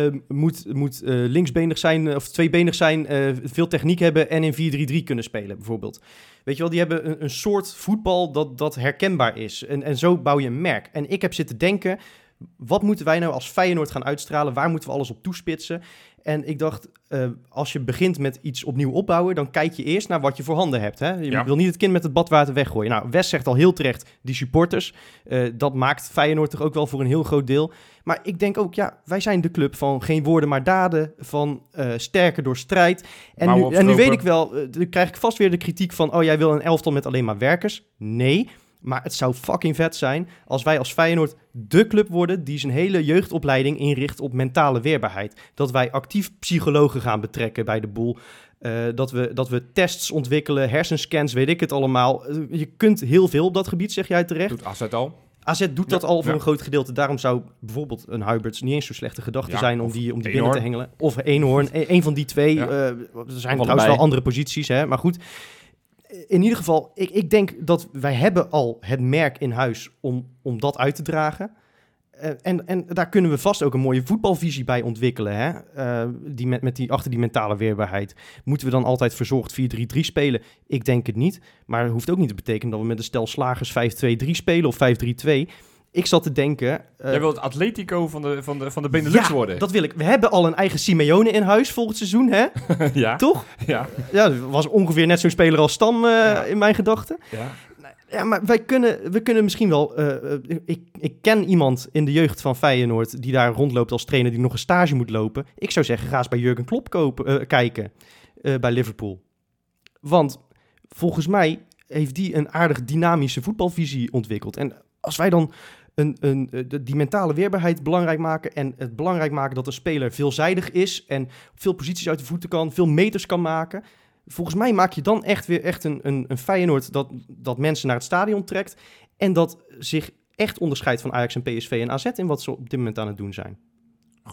[SPEAKER 2] moet linksbenig zijn of tweebenig zijn, veel techniek hebben en in 4-3-3 kunnen spelen, bijvoorbeeld. Weet je wel, die hebben een soort voetbal dat herkenbaar is. En zo bouw je een merk. En ik heb zitten denken, wat moeten wij nou als Feyenoord gaan uitstralen? Waar moeten we alles op toespitsen? En ik dacht, als je begint met iets opnieuw opbouwen, dan kijk je eerst naar wat je voorhanden hebt. Hè? Je wil niet het kind met het badwater weggooien. Nou, Wes zegt al heel terecht, die supporters, dat maakt Feyenoord toch ook wel voor een heel groot deel. Maar ik denk ook, wij zijn de club van geen woorden maar daden, van sterker door strijd. En nu weet ik wel, dan krijg ik vast weer de kritiek van, jij wil een elftal met alleen maar werkers. Nee. Maar het zou fucking vet zijn als wij als Feyenoord de club worden die zijn hele jeugdopleiding inricht op mentale weerbaarheid. Dat wij actief psychologen gaan betrekken bij de boel. Dat we tests ontwikkelen, hersenscans, weet ik het allemaal. Je kunt heel veel op dat gebied, zeg jij terecht.
[SPEAKER 4] Doet AZ al.
[SPEAKER 2] AZ doet dat al voor een groot gedeelte. Daarom zou bijvoorbeeld een Huiberts niet eens zo'n slechte gedachte zijn om die binnen te hengelen. Of Eenhoorn, een van die twee.
[SPEAKER 4] Ja.
[SPEAKER 2] Er zijn trouwens wel andere posities, hè? Maar goed. In ieder geval, ik denk dat wij hebben al het merk in huis om dat uit te dragen. En daar kunnen we vast ook een mooie voetbalvisie bij ontwikkelen. Hè? Achter die mentale weerbaarheid. Moeten we dan altijd verzorgd 4-3-3 spelen? Ik denk het niet. Maar het hoeft ook niet te betekenen dat we met een stel slagers 5-2-3 spelen of 5-3-2. Ik zat te denken...
[SPEAKER 4] Jij wilt het Atletico van de Benelux worden.
[SPEAKER 2] Dat wil ik. We hebben al een eigen Simeone in huis volgend seizoen, hè?
[SPEAKER 4] Ja.
[SPEAKER 2] Toch?
[SPEAKER 4] Ja.
[SPEAKER 2] Ja, dat was ongeveer net zo'n speler als Stam in mijn gedachten.
[SPEAKER 4] Ja.
[SPEAKER 2] Ja, maar we kunnen misschien wel... Ik ken iemand in de jeugd van Feyenoord die daar rondloopt als trainer die nog een stage moet lopen. Ik zou zeggen, ga eens bij Jurgen Klopp kijken bij Liverpool. Want volgens mij heeft die een aardig dynamische voetbalvisie ontwikkeld. En als wij dan die mentale weerbaarheid belangrijk maken en het belangrijk maken dat een speler veelzijdig is en op veel posities uit de voeten kan, veel meters kan maken. Volgens mij maak je dan echt een Feyenoord dat mensen naar het stadion trekt en dat zich echt onderscheidt van Ajax en PSV en AZ in wat ze op dit moment aan het doen zijn.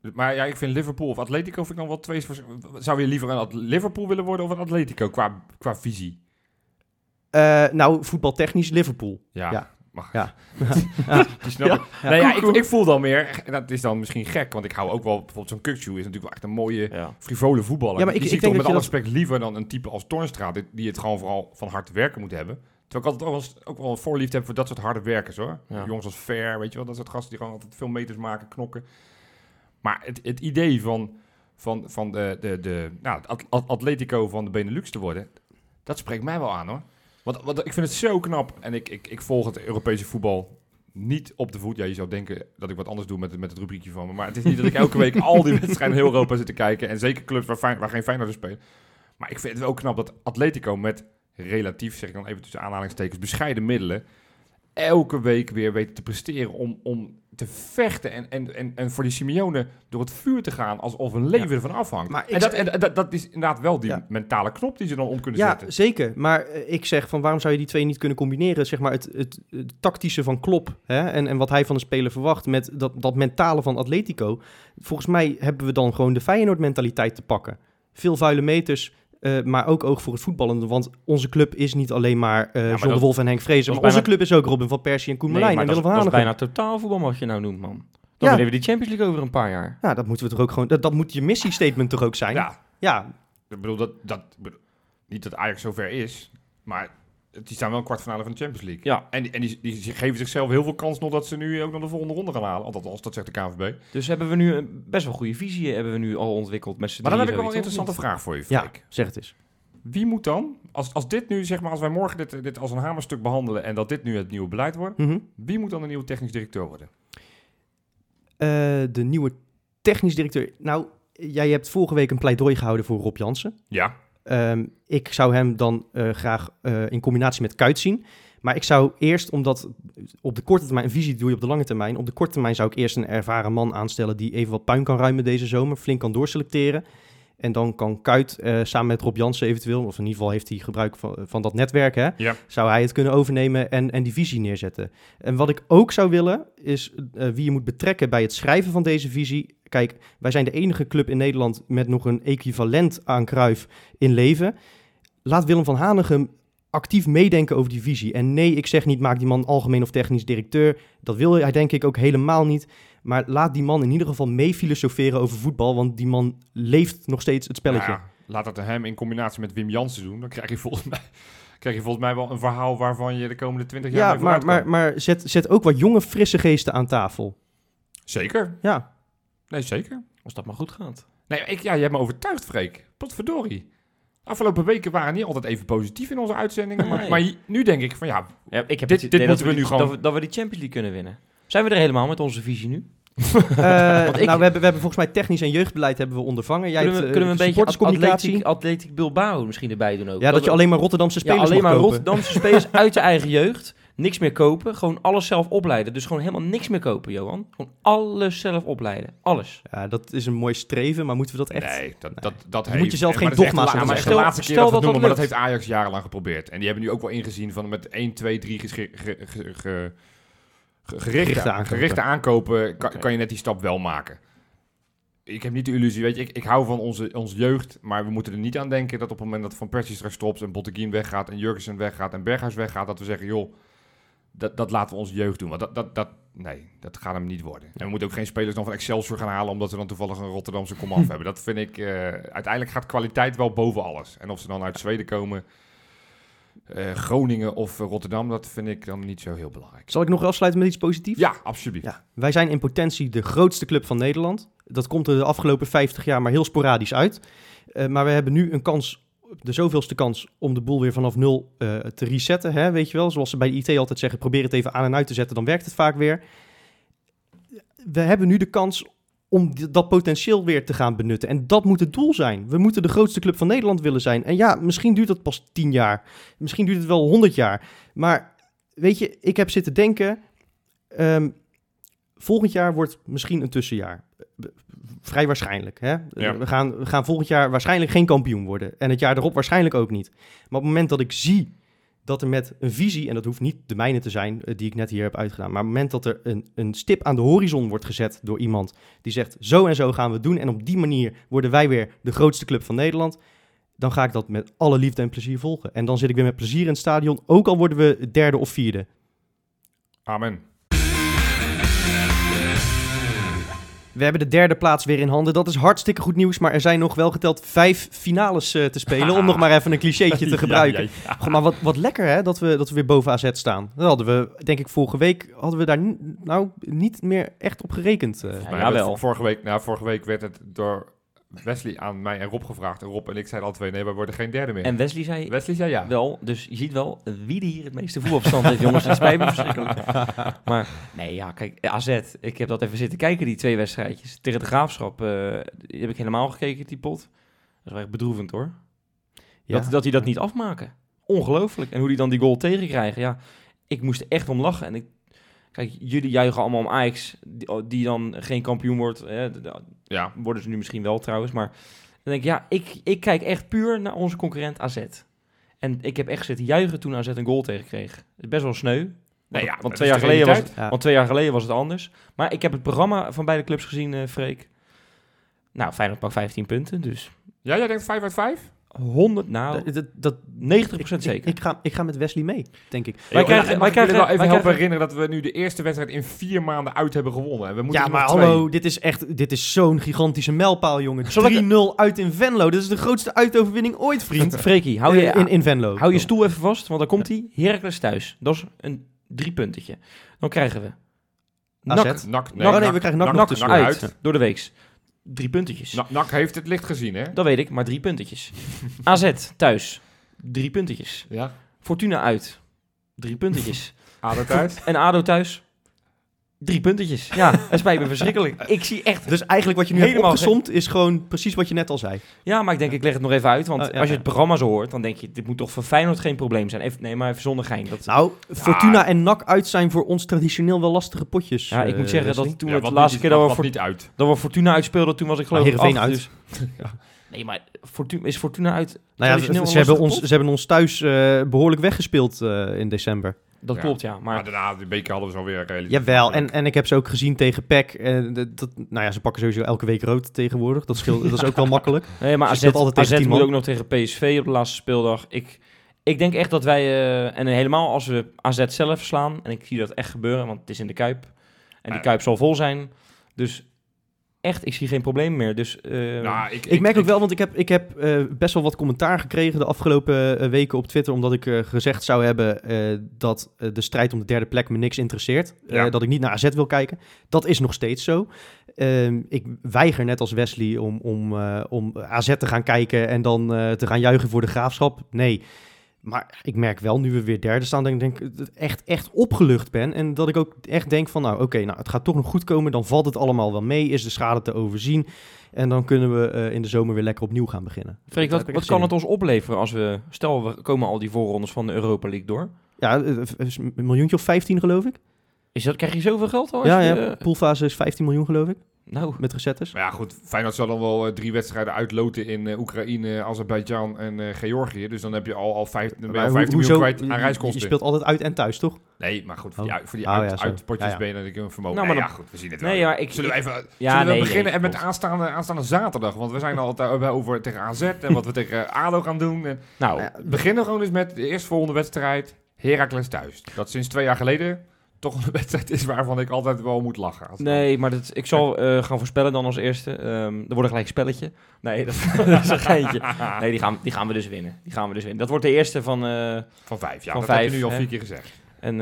[SPEAKER 4] Maar ja, ik vind Liverpool of Atletico vind ik dan wel twee... Zou je liever een Liverpool willen worden of een Atletico qua visie?
[SPEAKER 2] Voetbaltechnisch Liverpool.
[SPEAKER 4] Ja.
[SPEAKER 2] Ja.
[SPEAKER 4] Die snap ik.
[SPEAKER 2] Ja.
[SPEAKER 4] Nee, ik voel dan meer... Dat is dan misschien gek, want ik hou ook wel... Bijvoorbeeld zo'n Kukçu is natuurlijk wel echt een mooie, frivole voetballer.
[SPEAKER 2] Ja, maar
[SPEAKER 4] die
[SPEAKER 2] ik
[SPEAKER 4] zie ik
[SPEAKER 2] denk
[SPEAKER 4] toch met
[SPEAKER 2] dat
[SPEAKER 4] alle respect liever dan een type als Toornstra... die het gewoon vooral van hard werken moet hebben. Terwijl ik altijd ook wel een voorliefde heb voor dat soort harde werkers, hoor.
[SPEAKER 3] Ja.
[SPEAKER 4] Jongens als Ver, weet je wel, dat soort gasten die gewoon altijd veel meters maken, knokken. Maar het idee van het Atletico van de Benelux te worden, dat spreekt mij wel aan, hoor. Want ik vind het zo knap. En ik volg het Europese voetbal niet op de voet. Ja, je zou denken dat ik wat anders doe met het rubriekje van me. Maar het is niet dat ik elke week al die wedstrijden in heel Europa zit te kijken. En zeker clubs waar geen Feyenoord spelen. Maar ik vind het wel knap dat Atletico met relatief, zeg ik dan even tussen aanhalingstekens, bescheiden middelen, elke week weer weten te presteren om te vechten en voor die Simeone door het vuur te gaan alsof een leven ervan afhangt. Maar dat is inderdaad wel die mentale knop die ze dan om kunnen zetten.
[SPEAKER 2] Ja, zeker. Maar ik zeg van waarom zou je die twee niet kunnen combineren? Zeg maar het tactische van Klopp, hè? En wat hij van de speler verwacht met dat mentale van Atletico. Volgens mij hebben we dan gewoon de Feyenoord mentaliteit te pakken. Veel vuile meters, maar ook oog voor het voetballen. Want onze club is niet alleen maar John de Wolf en Henk Vrezen. Maar onze club is ook Robin van Persie en Koen Marlijn en Willem van Hanegem.
[SPEAKER 3] Dat is bijna totaalvoetbal wat je nou noemt, man. Dan willen we die Champions League over een paar jaar.
[SPEAKER 2] Ja, dat moeten we toch ook gewoon... Dat moet je missiestatement toch ook zijn? Ja.
[SPEAKER 4] Ik bedoel, niet dat Ajax zover is, maar die staan wel een kwartfinale van de Champions League.
[SPEAKER 3] Ja.
[SPEAKER 4] En die geven zichzelf heel veel kans nog dat ze nu ook naar de volgende ronde gaan halen. Althans, dat zegt de KNVB.
[SPEAKER 3] Dus hebben we nu een best wel goede visie hebben we nu al ontwikkeld met z'n
[SPEAKER 4] Maar dan heb ik
[SPEAKER 3] drieën
[SPEAKER 4] wel een interessante vraag voor je, Freek.
[SPEAKER 2] Ja, zeg het eens.
[SPEAKER 4] Wie moet dan, als dit nu, zeg maar, als wij morgen dit als een hamerstuk behandelen en dat dit nu het nieuwe beleid wordt, wie moet dan de nieuwe technisch directeur worden?
[SPEAKER 2] De nieuwe technisch directeur... Nou, jij hebt vorige week een pleidooi gehouden voor Rob Jansen.
[SPEAKER 4] Ja.
[SPEAKER 2] Ik zou hem dan graag in combinatie met Kuyt zien. Maar ik zou eerst, omdat op de korte termijn, een visie doe je op de lange termijn. Op de korte termijn zou ik eerst een ervaren man aanstellen die even wat puin kan ruimen deze zomer. Flink kan doorselecteren. En dan kan Kuyt samen met Rob Jansen eventueel, of in ieder geval heeft hij gebruik van dat netwerk, hè, zou hij het kunnen overnemen en die visie neerzetten. En wat ik ook zou willen, is wie je moet betrekken bij het schrijven van deze visie. Kijk, wij zijn de enige club in Nederland met nog een equivalent aan Cruijff in leven. Laat Willem van Hanegem actief meedenken over die visie. En nee, ik zeg niet, maak die man algemeen of technisch directeur. Dat wil hij denk ik ook helemaal niet. Maar laat die man in ieder geval mee filosoferen over voetbal, want die man leeft nog steeds het spelletje.
[SPEAKER 4] Nou ja, laat dat hem in combinatie met Wim Jansen doen. Dan krijg je volgens mij wel een verhaal waarvan je de komende 20 jaar mee vooruit kan.
[SPEAKER 2] Maar zet ook wat jonge, frisse geesten aan tafel.
[SPEAKER 4] Zeker.
[SPEAKER 2] Ja.
[SPEAKER 4] Nee, zeker.
[SPEAKER 3] Als dat maar goed gaat.
[SPEAKER 4] Nee, je hebt me overtuigd, Freek. Potverdorie. Afgelopen weken waren niet altijd even positief in onze uitzendingen.
[SPEAKER 3] Nee.
[SPEAKER 4] Maar nu denk ik van
[SPEAKER 3] ik heb
[SPEAKER 4] dit moeten we nu gewoon...
[SPEAKER 3] Dat we die Champions League kunnen winnen. Zijn we er helemaal met onze visie nu?
[SPEAKER 2] We hebben volgens mij technisch en jeugdbeleid hebben we ondervangen.
[SPEAKER 3] Kunnen we een beetje Atletiek Bilbao misschien erbij doen ook?
[SPEAKER 2] Ja, dat je alleen maar Rotterdamse spelers
[SPEAKER 3] alleen maar
[SPEAKER 2] kopen.
[SPEAKER 3] Rotterdamse spelers uit je eigen jeugd. Niks meer kopen. Gewoon alles zelf opleiden. Dus gewoon helemaal niks meer kopen, Johan. Gewoon alles zelf opleiden. Alles.
[SPEAKER 2] Ja, dat is een mooi streven, maar moeten we dat echt...
[SPEAKER 4] Nee, dat heeft...
[SPEAKER 2] moet je zelf geen dogma's
[SPEAKER 4] aan. Maar
[SPEAKER 3] stel
[SPEAKER 4] de laatste keer dat we het noemen,
[SPEAKER 3] dat
[SPEAKER 4] maar dat heeft Ajax jarenlang geprobeerd. En die hebben nu ook wel ingezien van met 1, 2, 3 gerichte aankopen kan je net die stap wel maken. Ik heb niet de illusie, weet je, ik hou van onze jeugd, maar we moeten er niet aan denken dat op het moment dat Van Persie straks stopt en Botteguin weggaat en Jurgensen weggaat en Berghuis weggaat, dat we zeggen, joh, dat laten we onze jeugd doen. Want dat gaat hem niet worden. En we moeten ook geen spelers dan van Excelsior gaan halen omdat we dan toevallig een Rotterdamse komaf hebben. Dat vind ik, uiteindelijk gaat kwaliteit wel boven alles. En of ze dan uit Zweden komen, Groningen of Rotterdam, dat vind ik dan niet zo heel belangrijk.
[SPEAKER 2] Zal ik nog afsluiten met iets positiefs?
[SPEAKER 4] Ja, alsjeblieft.
[SPEAKER 2] Ja. Wij zijn in potentie de grootste club van Nederland. Dat komt er de afgelopen 50 jaar maar heel sporadisch uit. Maar we hebben nu een kans, de zoveelste kans, om de boel weer vanaf nul te resetten. Hè? Weet je wel, zoals ze bij de IT altijd zeggen, probeer het even aan en uit te zetten, dan werkt het vaak weer. We hebben nu de kans om dat potentieel weer te gaan benutten. En dat moet het doel zijn. We moeten de grootste club van Nederland willen zijn. En ja, misschien duurt dat pas 10 jaar. Misschien duurt het wel 100 jaar. Maar weet je, ik heb zitten denken, volgend jaar wordt misschien een tussenjaar. Vrij waarschijnlijk. Hè?
[SPEAKER 4] Ja.
[SPEAKER 2] We gaan volgend jaar waarschijnlijk geen kampioen worden. En het jaar erop waarschijnlijk ook niet. Maar op het moment dat ik zie dat er met een visie, en dat hoeft niet de mijne te zijn, die ik net hier heb uitgedaan, maar op het moment dat er een stip aan de horizon wordt gezet door iemand die zegt, zo en zo gaan we het doen, en op die manier worden wij weer de grootste club van Nederland, dan ga ik dat met alle liefde en plezier volgen. En dan zit ik weer met plezier in het stadion, ook al worden we 3e of 4e.
[SPEAKER 4] Amen.
[SPEAKER 2] We hebben de 3e plaats weer in handen. Dat is hartstikke goed nieuws, maar er zijn nog wel geteld 5 finales te spelen. Om nog maar even een clichétje te gebruiken.
[SPEAKER 4] Ja.
[SPEAKER 2] Goh, maar wat lekker hè, dat we weer boven AZ staan. Dat hadden we, denk ik, vorige week daar niet meer echt op gerekend.
[SPEAKER 3] Jawel.
[SPEAKER 4] Vorige week werd het door Wesley aan mij en Rob gevraagd. En Rob en ik zeiden alle twee, nee, we worden geen 3e meer.
[SPEAKER 3] En Wesley zei
[SPEAKER 4] ja.
[SPEAKER 3] wel, dus je ziet wel wie er hier het meeste voetbalverstand heeft, jongens. Dat spijt me verschrikkelijk. Maar nee, ja, kijk, AZ, ik heb dat even zitten kijken, die 2 wedstrijdjes. Tegen de Graafschap, die heb ik helemaal gekeken, die pot. Dat is wel echt bedroevend, hoor.
[SPEAKER 2] Ja.
[SPEAKER 3] Dat die dat niet afmaken. Ongelooflijk. En hoe die dan die goal tegenkrijgen, ja. Ik moest er echt om lachen. En kijk, jullie juichen allemaal om Ajax, die dan geen kampioen wordt.
[SPEAKER 4] Ja.
[SPEAKER 3] Worden ze nu misschien wel trouwens, maar dan denk ik, ja, ik kijk echt puur naar onze concurrent AZ. En ik heb echt zitten juichen toen AZ een goal tegenkreeg. Het is best wel sneu. Want 2 jaar geleden was het, want 2 jaar geleden was het anders. Maar ik heb het programma van beide clubs gezien, Freek. Nou, Feyenoord pakt 15 punten, dus...
[SPEAKER 4] Ja, jij denkt 5 uit 5?
[SPEAKER 3] 100, nou, 90% zeker.
[SPEAKER 2] Ik ga met Wesley mee, denk ik.
[SPEAKER 3] Wij krijgen
[SPEAKER 4] wel even helpen herinneren dat we nu de eerste wedstrijd in 4 maanden uit hebben gewonnen. En we moeten
[SPEAKER 2] Ja, maar hallo, dit is zo'n gigantische mijlpaal, jongen. 3-0 uit in Venlo. Dit is de grootste uitoverwinning ooit, vriend.
[SPEAKER 3] Freekie,
[SPEAKER 2] in Venlo.
[SPEAKER 3] Hou je stoel even vast, want dan komt hij. Heracles thuis. Dat is een 3-puntetje. Dan krijgen we
[SPEAKER 4] NAC.
[SPEAKER 2] We krijgen NAC dus
[SPEAKER 3] uit. Door de weeks. 3 puntetjes.
[SPEAKER 4] NAC heeft het licht gezien, hè?
[SPEAKER 3] Dat weet ik, maar 3 puntetjes. AZ thuis. 3 puntetjes.
[SPEAKER 4] Ja.
[SPEAKER 3] Fortuna uit. 3 puntetjes.
[SPEAKER 4] ADO thuis.
[SPEAKER 3] En ADO thuis. 3 puntetjes. Ja, het spijt me verschrikkelijk. Ik zie echt...
[SPEAKER 2] Dus eigenlijk wat je nu hebt opgesomd is gewoon precies wat je net al zei.
[SPEAKER 3] Ja, maar ik leg het nog even uit. Want als je het programma zo hoort, dan denk je, dit moet toch voor Feyenoord geen probleem zijn. Maar even zonder gein.
[SPEAKER 2] Fortuna en NAC uit zijn voor ons traditioneel wel lastige potjes.
[SPEAKER 3] Ja, ik moet zeggen dat toen
[SPEAKER 4] de
[SPEAKER 3] laatste keer dat we Fortuna uitspeelden, toen was ik geloof ik
[SPEAKER 2] Heerenveen uit.
[SPEAKER 3] Dus... Nee, maar is Fortuna uit...
[SPEAKER 2] Nou ja, ze hebben ons thuis behoorlijk weggespeeld in december.
[SPEAKER 3] Dat klopt, ja. Maar
[SPEAKER 4] daarna, de beker hadden we zo weer relatief.
[SPEAKER 2] Jawel, en ik heb ze ook gezien tegen PEC. Ze pakken sowieso elke week rood tegenwoordig. Dat is ook wel makkelijk.
[SPEAKER 3] Nee, maar AZ moet ook nog tegen PSV op de laatste speeldag. Ik denk echt dat wij, en helemaal als we AZ zelf slaan, en ik zie dat echt gebeuren, want het is in de Kuip. En die Kuip zal vol zijn. Dus echt, ik zie geen probleem meer. Dus,
[SPEAKER 2] ik merk ook wel, want ik heb best wel wat commentaar gekregen de afgelopen weken op Twitter, omdat ik gezegd zou hebben dat de strijd om de 3e plek me niks interesseert. Dat ik niet naar AZ wil kijken. Dat is nog steeds zo. Ik weiger net als Wesley om AZ te gaan kijken en dan te gaan juichen voor de Graafschap. Nee. Maar ik merk wel, nu we weer 3e staan, dat ik echt opgelucht ben. En dat ik ook echt denk van, het gaat toch nog goed komen. Dan valt het allemaal wel mee, is de schade te overzien. En dan kunnen we in de zomer weer lekker opnieuw gaan beginnen.
[SPEAKER 3] Freek, wat kan het ons opleveren als we... Stel, we komen al die voorrondes van de Europa League door.
[SPEAKER 2] Ja, een miljoentje of 15 geloof ik.
[SPEAKER 3] Krijg je zoveel geld hoor?
[SPEAKER 2] Ja, poolfase is 15 miljoen geloof ik.
[SPEAKER 3] Nou.
[SPEAKER 2] Met recettes.
[SPEAKER 4] Maar ja, goed. Feyenoord zal dan wel 3 wedstrijden uitloten in Oekraïne, Azerbeidzjan en Georgië. Dus dan heb je al 15 miljoen kwijt aan reiskosten.
[SPEAKER 2] Je speelt altijd uit en thuis, toch?
[SPEAKER 4] Nee, maar goed, voor die uitpotjes ben je natuurlijk een vermogen.
[SPEAKER 3] Nou, maar
[SPEAKER 4] goed, we zien het wel. Zullen we beginnen met aanstaande zaterdag? Want we zijn al over tegen AZ en wat we tegen ADO gaan doen. En beginnen gewoon eens met de eerstvolgende wedstrijd, Heracles thuis. Dat sinds 2 jaar geleden toch een wedstrijd is waarvan ik altijd wel moet lachen.
[SPEAKER 3] Nee, maar ik zal gaan voorspellen dan als eerste. Er wordt gelijk een spelletje. Nee, dat is een geintje. Nee, die gaan we dus winnen. Dat wordt de eerste van
[SPEAKER 4] 5. Ja,
[SPEAKER 3] van
[SPEAKER 4] dat
[SPEAKER 3] 5,
[SPEAKER 4] heb je nu al 4 keer gezegd.
[SPEAKER 3] En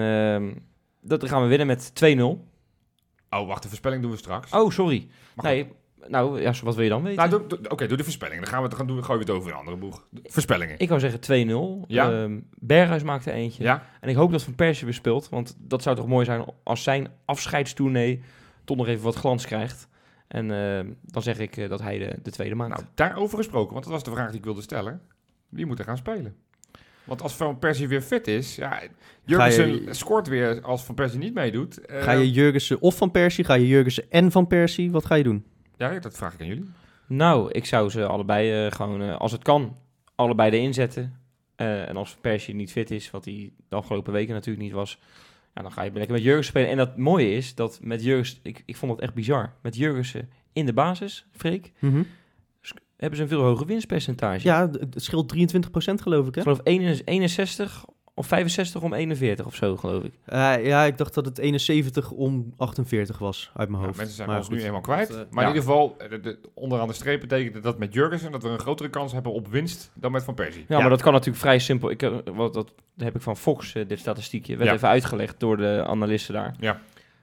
[SPEAKER 3] dat gaan we winnen met 2-0.
[SPEAKER 4] Oh, wacht, de voorspelling doen we straks.
[SPEAKER 3] Oh, sorry. Wat wil je dan weten?
[SPEAKER 4] Doe de voorspelling. Gooien we het over een andere boeg. Voorspellingen.
[SPEAKER 3] Ik wou zeggen 2-0.
[SPEAKER 4] Ja.
[SPEAKER 3] Berghuis maakte eentje.
[SPEAKER 4] Ja.
[SPEAKER 3] En ik hoop dat Van Persie weer speelt. Want dat zou toch mooi zijn als zijn afscheidstournee toch nog even wat glans krijgt. En dan zeg ik dat hij de tweede maakt.
[SPEAKER 4] Nou, daarover gesproken, want dat was de vraag die ik wilde stellen. Wie moet er gaan spelen? Want als Van Persie weer fit is... Ja, Jurgensen scoort weer als Van Persie niet meedoet.
[SPEAKER 2] Ga je Jurgensen of Van Persie? Ga je Jurgensen en Van Persie? Wat ga je doen?
[SPEAKER 4] Ja, dat vraag ik aan jullie.
[SPEAKER 3] Nou, ik zou ze allebei gewoon, als het kan, allebei erin zetten. En als Van Persie niet fit is, wat hij de afgelopen weken natuurlijk niet was, ja, dan ga je lekker met Jurgensen spelen. En dat mooie is dat met Jurgensen, ik vond het echt bizar, met Jurgensen in de basis, Freek, hebben ze een veel hoger winstpercentage.
[SPEAKER 2] Ja, het scheelt 23% geloof ik, hè?
[SPEAKER 3] Ik geloof 61 of 65 om 41 of zo, geloof ik.
[SPEAKER 2] Ja, ik dacht dat het 71 om 48 was, uit mijn
[SPEAKER 4] Ja,
[SPEAKER 2] hoofd.
[SPEAKER 4] mensen zijn
[SPEAKER 2] Maar
[SPEAKER 4] ons nu
[SPEAKER 2] goed.
[SPEAKER 4] helemaal kwijt.
[SPEAKER 2] Dat,
[SPEAKER 4] Maar
[SPEAKER 3] ja.
[SPEAKER 4] in ieder geval, onderaan de streep betekent dat met Jurgensen dat we een grotere kans hebben op winst dan met Van Persie.
[SPEAKER 3] Ja, maar dat kan natuurlijk vrij simpel. Dat heb ik van Fox, dit statistiekje. Werd
[SPEAKER 4] Ja.
[SPEAKER 3] even uitgelegd door de analisten daar.
[SPEAKER 4] Ja.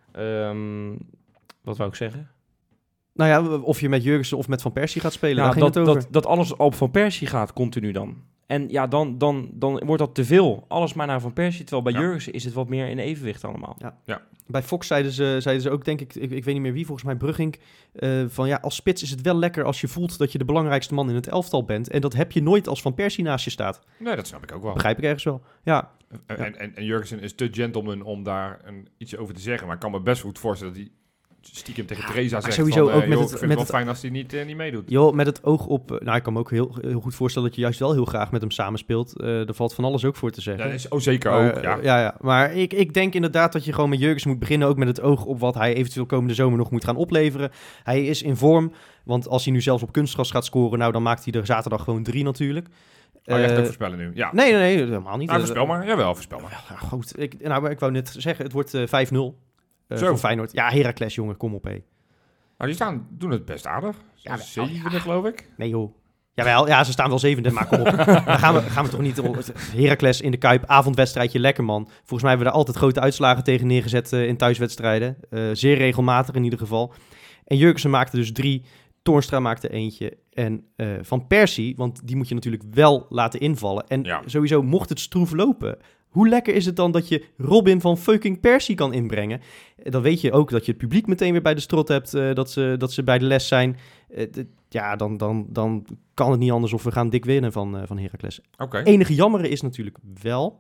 [SPEAKER 3] Wat wou ik zeggen?
[SPEAKER 2] Nou ja, of je met Jurgensen of met Van Persie gaat spelen,
[SPEAKER 3] Ja,
[SPEAKER 2] daar ging het over.
[SPEAKER 3] dat alles op Van Persie gaat continu dan. En ja, dan wordt dat te veel. Alles maar naar Van Persie. Terwijl bij
[SPEAKER 4] Ja.
[SPEAKER 3] Jurgensen is het wat meer in evenwicht allemaal.
[SPEAKER 2] Bij Fox zeiden ze ook, denk ik weet niet meer wie, volgens mij Brugging, van ja, als spits is het wel lekker als je voelt dat je de belangrijkste man in het elftal bent. En dat heb je nooit als Van Persie naast je staat.
[SPEAKER 4] Nee, dat snap ik ook wel.
[SPEAKER 2] Begrijp ik ergens wel. Ja,
[SPEAKER 4] En Jurgensen is te gentleman om daar iets over te zeggen. Maar ik kan me best goed voorstellen dat hij stiekem tegen Teresa
[SPEAKER 2] maar
[SPEAKER 4] zegt
[SPEAKER 2] sowieso
[SPEAKER 4] van,
[SPEAKER 2] ook met
[SPEAKER 4] joh,
[SPEAKER 2] het-
[SPEAKER 4] ik vind
[SPEAKER 2] met
[SPEAKER 4] het wel
[SPEAKER 2] het-
[SPEAKER 4] fijn als hij niet meedoet.
[SPEAKER 2] joh, met het oog op... nou, ik kan me ook heel goed voorstellen dat je juist wel heel graag met hem samenspeelt. Er valt van alles ook voor te zeggen.
[SPEAKER 4] Dat is zeker
[SPEAKER 2] Maar,
[SPEAKER 4] ook, ja.
[SPEAKER 2] ja. Maar ik denk inderdaad dat je gewoon met Jurgensen moet beginnen. Ook met het oog op wat hij eventueel komende zomer nog moet gaan opleveren. Hij is in vorm. Want als hij nu zelfs op kunstgras gaat scoren, nou dan maakt hij er zaterdag gewoon 3 natuurlijk.
[SPEAKER 4] Oh, je gaat ook voorspellen nu, ja.
[SPEAKER 2] Nee, helemaal niet.
[SPEAKER 4] Nou, voorspel maar. Jawel, voorspel maar.
[SPEAKER 2] Ja, goed. Ik wou net zeggen, het wordt 5-0
[SPEAKER 4] Zo.
[SPEAKER 2] voor Feyenoord. Ja, Heracles, jongen, kom op, hé.
[SPEAKER 4] Nou, die doen het best aardig.
[SPEAKER 2] Ja,
[SPEAKER 4] Zevende, geloof ik.
[SPEAKER 2] Nee, joh. Jawel, ja, ze staan wel zevende, maar kom op. Dan gaan we toch niet... Heracles in de Kuip, avondwedstrijdje, lekker man. Volgens mij hebben we daar altijd grote uitslagen tegen neergezet in thuiswedstrijden. Zeer regelmatig in ieder geval. En Jurgensen maakte dus 3, Toornstra maakte eentje. En Van Persie, want die moet je natuurlijk wel laten invallen. En
[SPEAKER 4] Ja.
[SPEAKER 2] sowieso, mocht het stroef lopen... Hoe lekker is het dan dat je Robin van fucking Persie kan inbrengen? Dan weet je ook dat je het publiek meteen weer bij de strot hebt, dat ze bij de les zijn. Ja, dan kan het niet anders of we gaan dik winnen van Heracles.
[SPEAKER 4] Oké.
[SPEAKER 2] Enige jammere is natuurlijk wel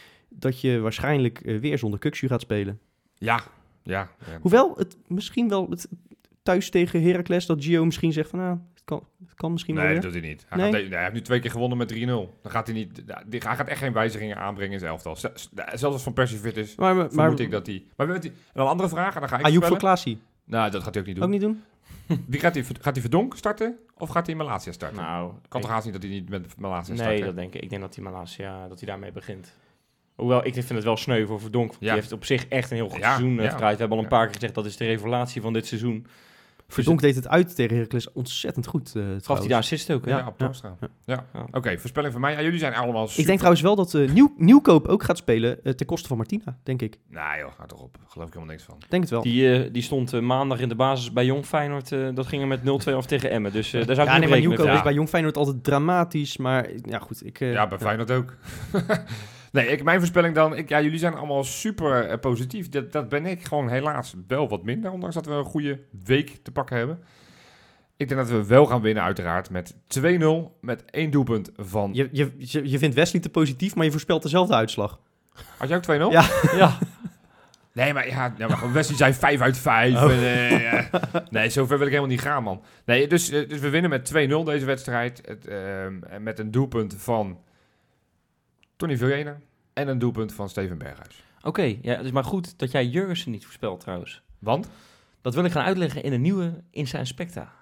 [SPEAKER 2] dat je waarschijnlijk weer zonder Kukshu gaat spelen.
[SPEAKER 4] Ja.
[SPEAKER 2] Hoewel het misschien wel thuis tegen Heracles, dat Gio misschien zegt van nou, het kan misschien
[SPEAKER 4] Nee,
[SPEAKER 2] wel
[SPEAKER 4] dat
[SPEAKER 2] weer.
[SPEAKER 4] doet hij niet.
[SPEAKER 2] Nee?
[SPEAKER 4] Hij heeft nu 2 keer gewonnen met 3-0. Dan gaat hij niet... Hij gaat echt geen wijzigingen aanbrengen in zijn elftal. Zelfs als Van Persie fit is,
[SPEAKER 2] Maar
[SPEAKER 4] vermoed ik dat hij... Maar weet je, een andere vraag, en dan ga ik
[SPEAKER 2] Ayoub voor
[SPEAKER 4] voorspellen.
[SPEAKER 2] Klaasie,
[SPEAKER 4] Nou, dat gaat hij ook niet doen.
[SPEAKER 2] ook niet doen?
[SPEAKER 4] Wie gaat hij Verdonk starten? Of gaat hij Malasia starten?
[SPEAKER 3] Nou,
[SPEAKER 4] Kan toch haast niet dat hij niet met Malasia start?
[SPEAKER 3] nee,
[SPEAKER 4] hè?
[SPEAKER 3] dat denk ik. Ik denk dat hij Malasia, dat hij daarmee begint. Hoewel, ik vind het wel sneu voor Verdonk. Want
[SPEAKER 4] Ja.
[SPEAKER 3] die heeft op zich echt een heel goed
[SPEAKER 4] Ja,
[SPEAKER 3] seizoen
[SPEAKER 4] ja.
[SPEAKER 3] gedraaid. We hebben al een paar keer gezegd, dat is de revelatie van dit seizoen.
[SPEAKER 2] Verdonk deed het uit tegen Heracles ontzettend goed.
[SPEAKER 3] Gaf hij
[SPEAKER 2] trouwens.
[SPEAKER 3] daar assist ook, hè?
[SPEAKER 4] Ja, op Toornstra. Ja.
[SPEAKER 3] Ja.
[SPEAKER 4] Oké, voorspelling van mij. Ja, jullie zijn allemaal super...
[SPEAKER 2] Ik denk trouwens wel dat Nieuwkoop ook gaat spelen ten koste van Martina, denk ik.
[SPEAKER 4] Nou joh, ga toch op. Geloof ik helemaal niks van.
[SPEAKER 2] Denk het wel.
[SPEAKER 3] Die stond maandag in de basis bij Jong Feyenoord. Dat ging er met 0-2 af tegen Emmen. Dus daar zou ik
[SPEAKER 2] Ja,
[SPEAKER 3] niet
[SPEAKER 2] nee, maar
[SPEAKER 3] rekenen.
[SPEAKER 2] Nieuwkoop is
[SPEAKER 4] Ja.
[SPEAKER 2] bij Jong Feyenoord altijd dramatisch, maar ja goed.
[SPEAKER 4] Ja, bij Feyenoord ook. Nee, mijn voorspelling dan... jullie zijn allemaal super positief. Dat ben ik gewoon helaas wel wat minder. Ondanks dat we een goede week te pakken hebben. Ik denk dat we wel gaan winnen uiteraard met 2-0. Met 1 doelpunt van...
[SPEAKER 2] Je vindt Wesley te positief, maar je voorspelt dezelfde uitslag.
[SPEAKER 4] Had jij ook 2-0?
[SPEAKER 2] Ja.
[SPEAKER 3] Ja.
[SPEAKER 4] Nee, maar Wesley zei 5 uit 5.
[SPEAKER 2] Oh.
[SPEAKER 4] Nee, zover wil ik helemaal niet gaan, man. Nee, dus we winnen met 2-0 deze wedstrijd. Met een doelpunt van Tony Vilhena en een doelpunt van Steven Berghuis.
[SPEAKER 3] Oké, ja, het is maar goed dat jij Jurgensen niet voorspelt trouwens.
[SPEAKER 4] Want?
[SPEAKER 3] Dat wil ik gaan uitleggen in een nieuwe Insta Inspecta.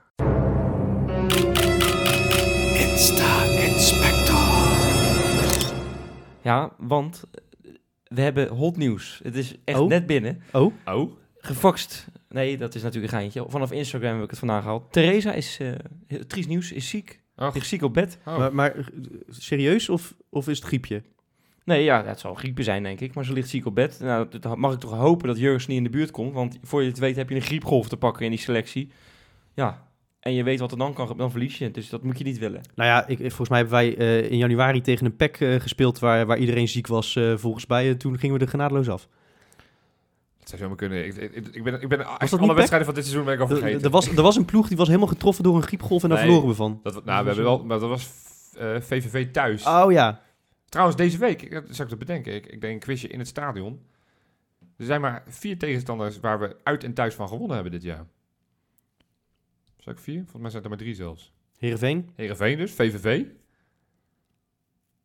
[SPEAKER 3] Ja, want we hebben hot nieuws. Het is echt
[SPEAKER 2] Oh.
[SPEAKER 3] net binnen.
[SPEAKER 2] Oh?
[SPEAKER 4] Oh?
[SPEAKER 3] Gefaxt. Nee, dat is natuurlijk een geintje. Vanaf Instagram heb ik het vandaag gehaald. Theresa is, triest nieuws, is ziek.
[SPEAKER 4] Och.
[SPEAKER 3] Ligt ziek op bed.
[SPEAKER 4] Oh.
[SPEAKER 2] Maar serieus of is het griepje?
[SPEAKER 3] Nee, ja, het zal griep zijn, denk ik. Maar ze ligt ziek op bed. Nou, dat mag ik toch hopen dat Jurgensen niet in de buurt komt. Want voor je het weet heb je een griepgolf te pakken in die selectie. Ja, en je weet wat er dan kan, dan verlies je. Dus dat moet je niet willen.
[SPEAKER 2] Nou ja, volgens mij hebben wij in januari tegen een PEC gespeeld waar iedereen ziek was volgens mij. Toen gingen we er genadeloos af.
[SPEAKER 4] Dat zou zomaar kunnen. Ik ben
[SPEAKER 2] niet
[SPEAKER 4] alle
[SPEAKER 2] Peck?
[SPEAKER 4] wedstrijden van dit seizoen ben ik al vergeten.
[SPEAKER 2] Er was een ploeg die was helemaal getroffen door een griepgolf en daar
[SPEAKER 4] Nee.
[SPEAKER 2] verloren we van.
[SPEAKER 4] We hebben wel, maar dat was VVV thuis.
[SPEAKER 2] Oh ja.
[SPEAKER 4] Trouwens, deze week, dat zou ik te bedenken, ik deed een quizje in het stadion. Er zijn maar 4 tegenstanders waar we uit en thuis van gewonnen hebben dit jaar. Zou ik 4? Volgens mij zijn het er maar 3 zelfs.
[SPEAKER 2] Heerenveen.
[SPEAKER 4] Heerenveen dus, VVV.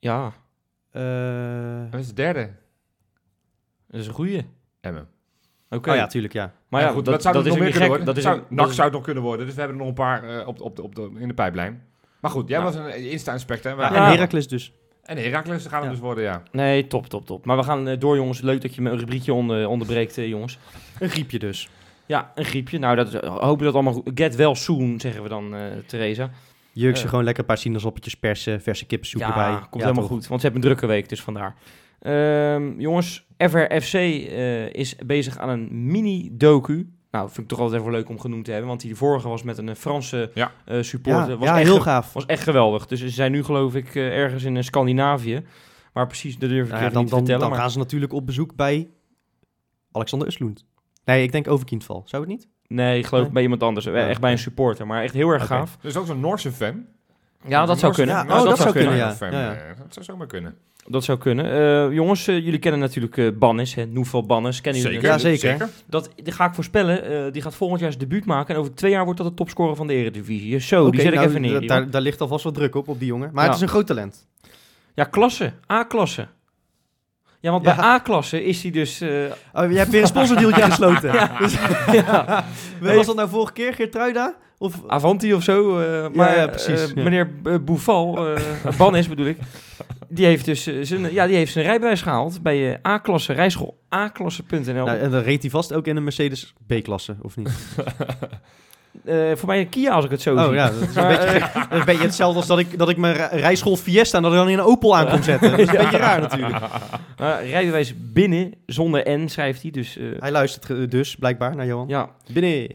[SPEAKER 3] Ja,
[SPEAKER 4] Dat is de derde.
[SPEAKER 3] dat is een goeie.
[SPEAKER 4] Emmen.
[SPEAKER 3] Oké.
[SPEAKER 2] Oh ja, tuurlijk, ja.
[SPEAKER 3] Maar ja,
[SPEAKER 4] goed,
[SPEAKER 3] dat
[SPEAKER 4] zou
[SPEAKER 3] is
[SPEAKER 4] nog
[SPEAKER 3] ook
[SPEAKER 4] meer
[SPEAKER 3] niet
[SPEAKER 4] kunnen
[SPEAKER 3] gek.
[SPEAKER 4] worden.
[SPEAKER 3] Dat is
[SPEAKER 4] NAC zou het nog kunnen worden. Dus we hebben er nog een paar in de pijplijn. Maar goed, jij was een Insta-inspector.
[SPEAKER 2] Ja,
[SPEAKER 3] Ja.
[SPEAKER 2] en Heracles dus.
[SPEAKER 4] En Heracles gaan het
[SPEAKER 2] Ja.
[SPEAKER 4] dus worden, ja.
[SPEAKER 3] Nee, top. Maar we gaan door, jongens. Leuk dat je me een rubriekje onderbreekt, jongens.
[SPEAKER 2] Een griepje dus.
[SPEAKER 3] Ja, een griepje. Nou, hopen dat allemaal goed. Get well soon, zeggen we dan, Theresa.
[SPEAKER 2] Jeuk gewoon lekker een paar sinaasappeltjes persen, verse kippensoep
[SPEAKER 3] Ja,
[SPEAKER 2] erbij.
[SPEAKER 3] komt helemaal
[SPEAKER 2] toch.
[SPEAKER 3] goed. Want ze hebben een drukke week, dus vandaar. Jongens, FRFC is bezig aan een mini-docu. Nou, vind ik toch altijd even leuk om genoemd te hebben. Want die vorige was met een Franse supporter.
[SPEAKER 2] Ja,
[SPEAKER 3] Was
[SPEAKER 2] ja
[SPEAKER 3] echt
[SPEAKER 2] heel gaaf.
[SPEAKER 3] was echt geweldig. Dus ze zijn nu geloof ik ergens in Scandinavië. Maar precies, dat durf ik
[SPEAKER 2] Nou ja,
[SPEAKER 3] even niet te vertellen.
[SPEAKER 2] dan
[SPEAKER 3] maar...
[SPEAKER 2] gaan ze natuurlijk op bezoek bij Alexander Usloend. Nee, ik denk Overkindval. Zou het niet?
[SPEAKER 3] Nee, ik geloof
[SPEAKER 2] Nee?
[SPEAKER 3] bij iemand anders. Echt bij een supporter. Maar echt heel erg
[SPEAKER 2] Oké.
[SPEAKER 3] gaaf.
[SPEAKER 4] Dus ook zo'n Noorse fan.
[SPEAKER 3] Ja, dat zou kunnen.
[SPEAKER 2] Ja,
[SPEAKER 3] Ja, dat zou kunnen.
[SPEAKER 2] ja.
[SPEAKER 4] Fan,
[SPEAKER 2] Ja.
[SPEAKER 4] Dat zou zomaar kunnen.
[SPEAKER 3] Dat zou kunnen. Jongens, jullie kennen natuurlijk Bannis. Noeval Bannis. Kennen jullie
[SPEAKER 2] Ja, zeker.
[SPEAKER 3] Die ga ik voorspellen. Die gaat volgend jaar zijn debuut maken. En over 2 jaar wordt dat de topscorer van de Eredivisie. Zo, die
[SPEAKER 2] Oké,
[SPEAKER 3] zet ik
[SPEAKER 2] nou,
[SPEAKER 3] even neer. joh.
[SPEAKER 2] Daar ligt alvast wat druk op die jongen. Maar
[SPEAKER 3] Ja.
[SPEAKER 2] het is een groot talent.
[SPEAKER 3] Ja, klasse. A-klasse. Ja, want
[SPEAKER 2] Ja.
[SPEAKER 3] bij A-klasse is hij dus...
[SPEAKER 2] Oh, je hebt weer een sponsordealtje gesloten. Dus,
[SPEAKER 3] ja,
[SPEAKER 2] Wie was dat nou vorige keer? Geertruida? Of...
[SPEAKER 3] Avanti of zo. Maar
[SPEAKER 2] ja, precies, ja.
[SPEAKER 3] meneer Boeval, Bannis bedoel ik, die heeft dus zijn rijbewijs gehaald bij A-klasse, rijschool A-klasse.nl.
[SPEAKER 2] Nou, en dan reed hij vast ook in een Mercedes B-klasse, of niet?
[SPEAKER 3] Voor mij een Kia als ik het zo
[SPEAKER 2] Oh
[SPEAKER 3] zie.
[SPEAKER 2] ja, dat is een,
[SPEAKER 3] Maar,
[SPEAKER 2] beetje gek. Dat is een beetje hetzelfde als dat ik mijn rijschool Fiesta en dat ik dan in een Opel aan kom zetten. Dat is een beetje raar natuurlijk.
[SPEAKER 3] rijbewijs binnen, zonder N schrijft hij. Dus
[SPEAKER 2] Hij luistert dus blijkbaar naar Johan.
[SPEAKER 3] ja.
[SPEAKER 2] Binnen.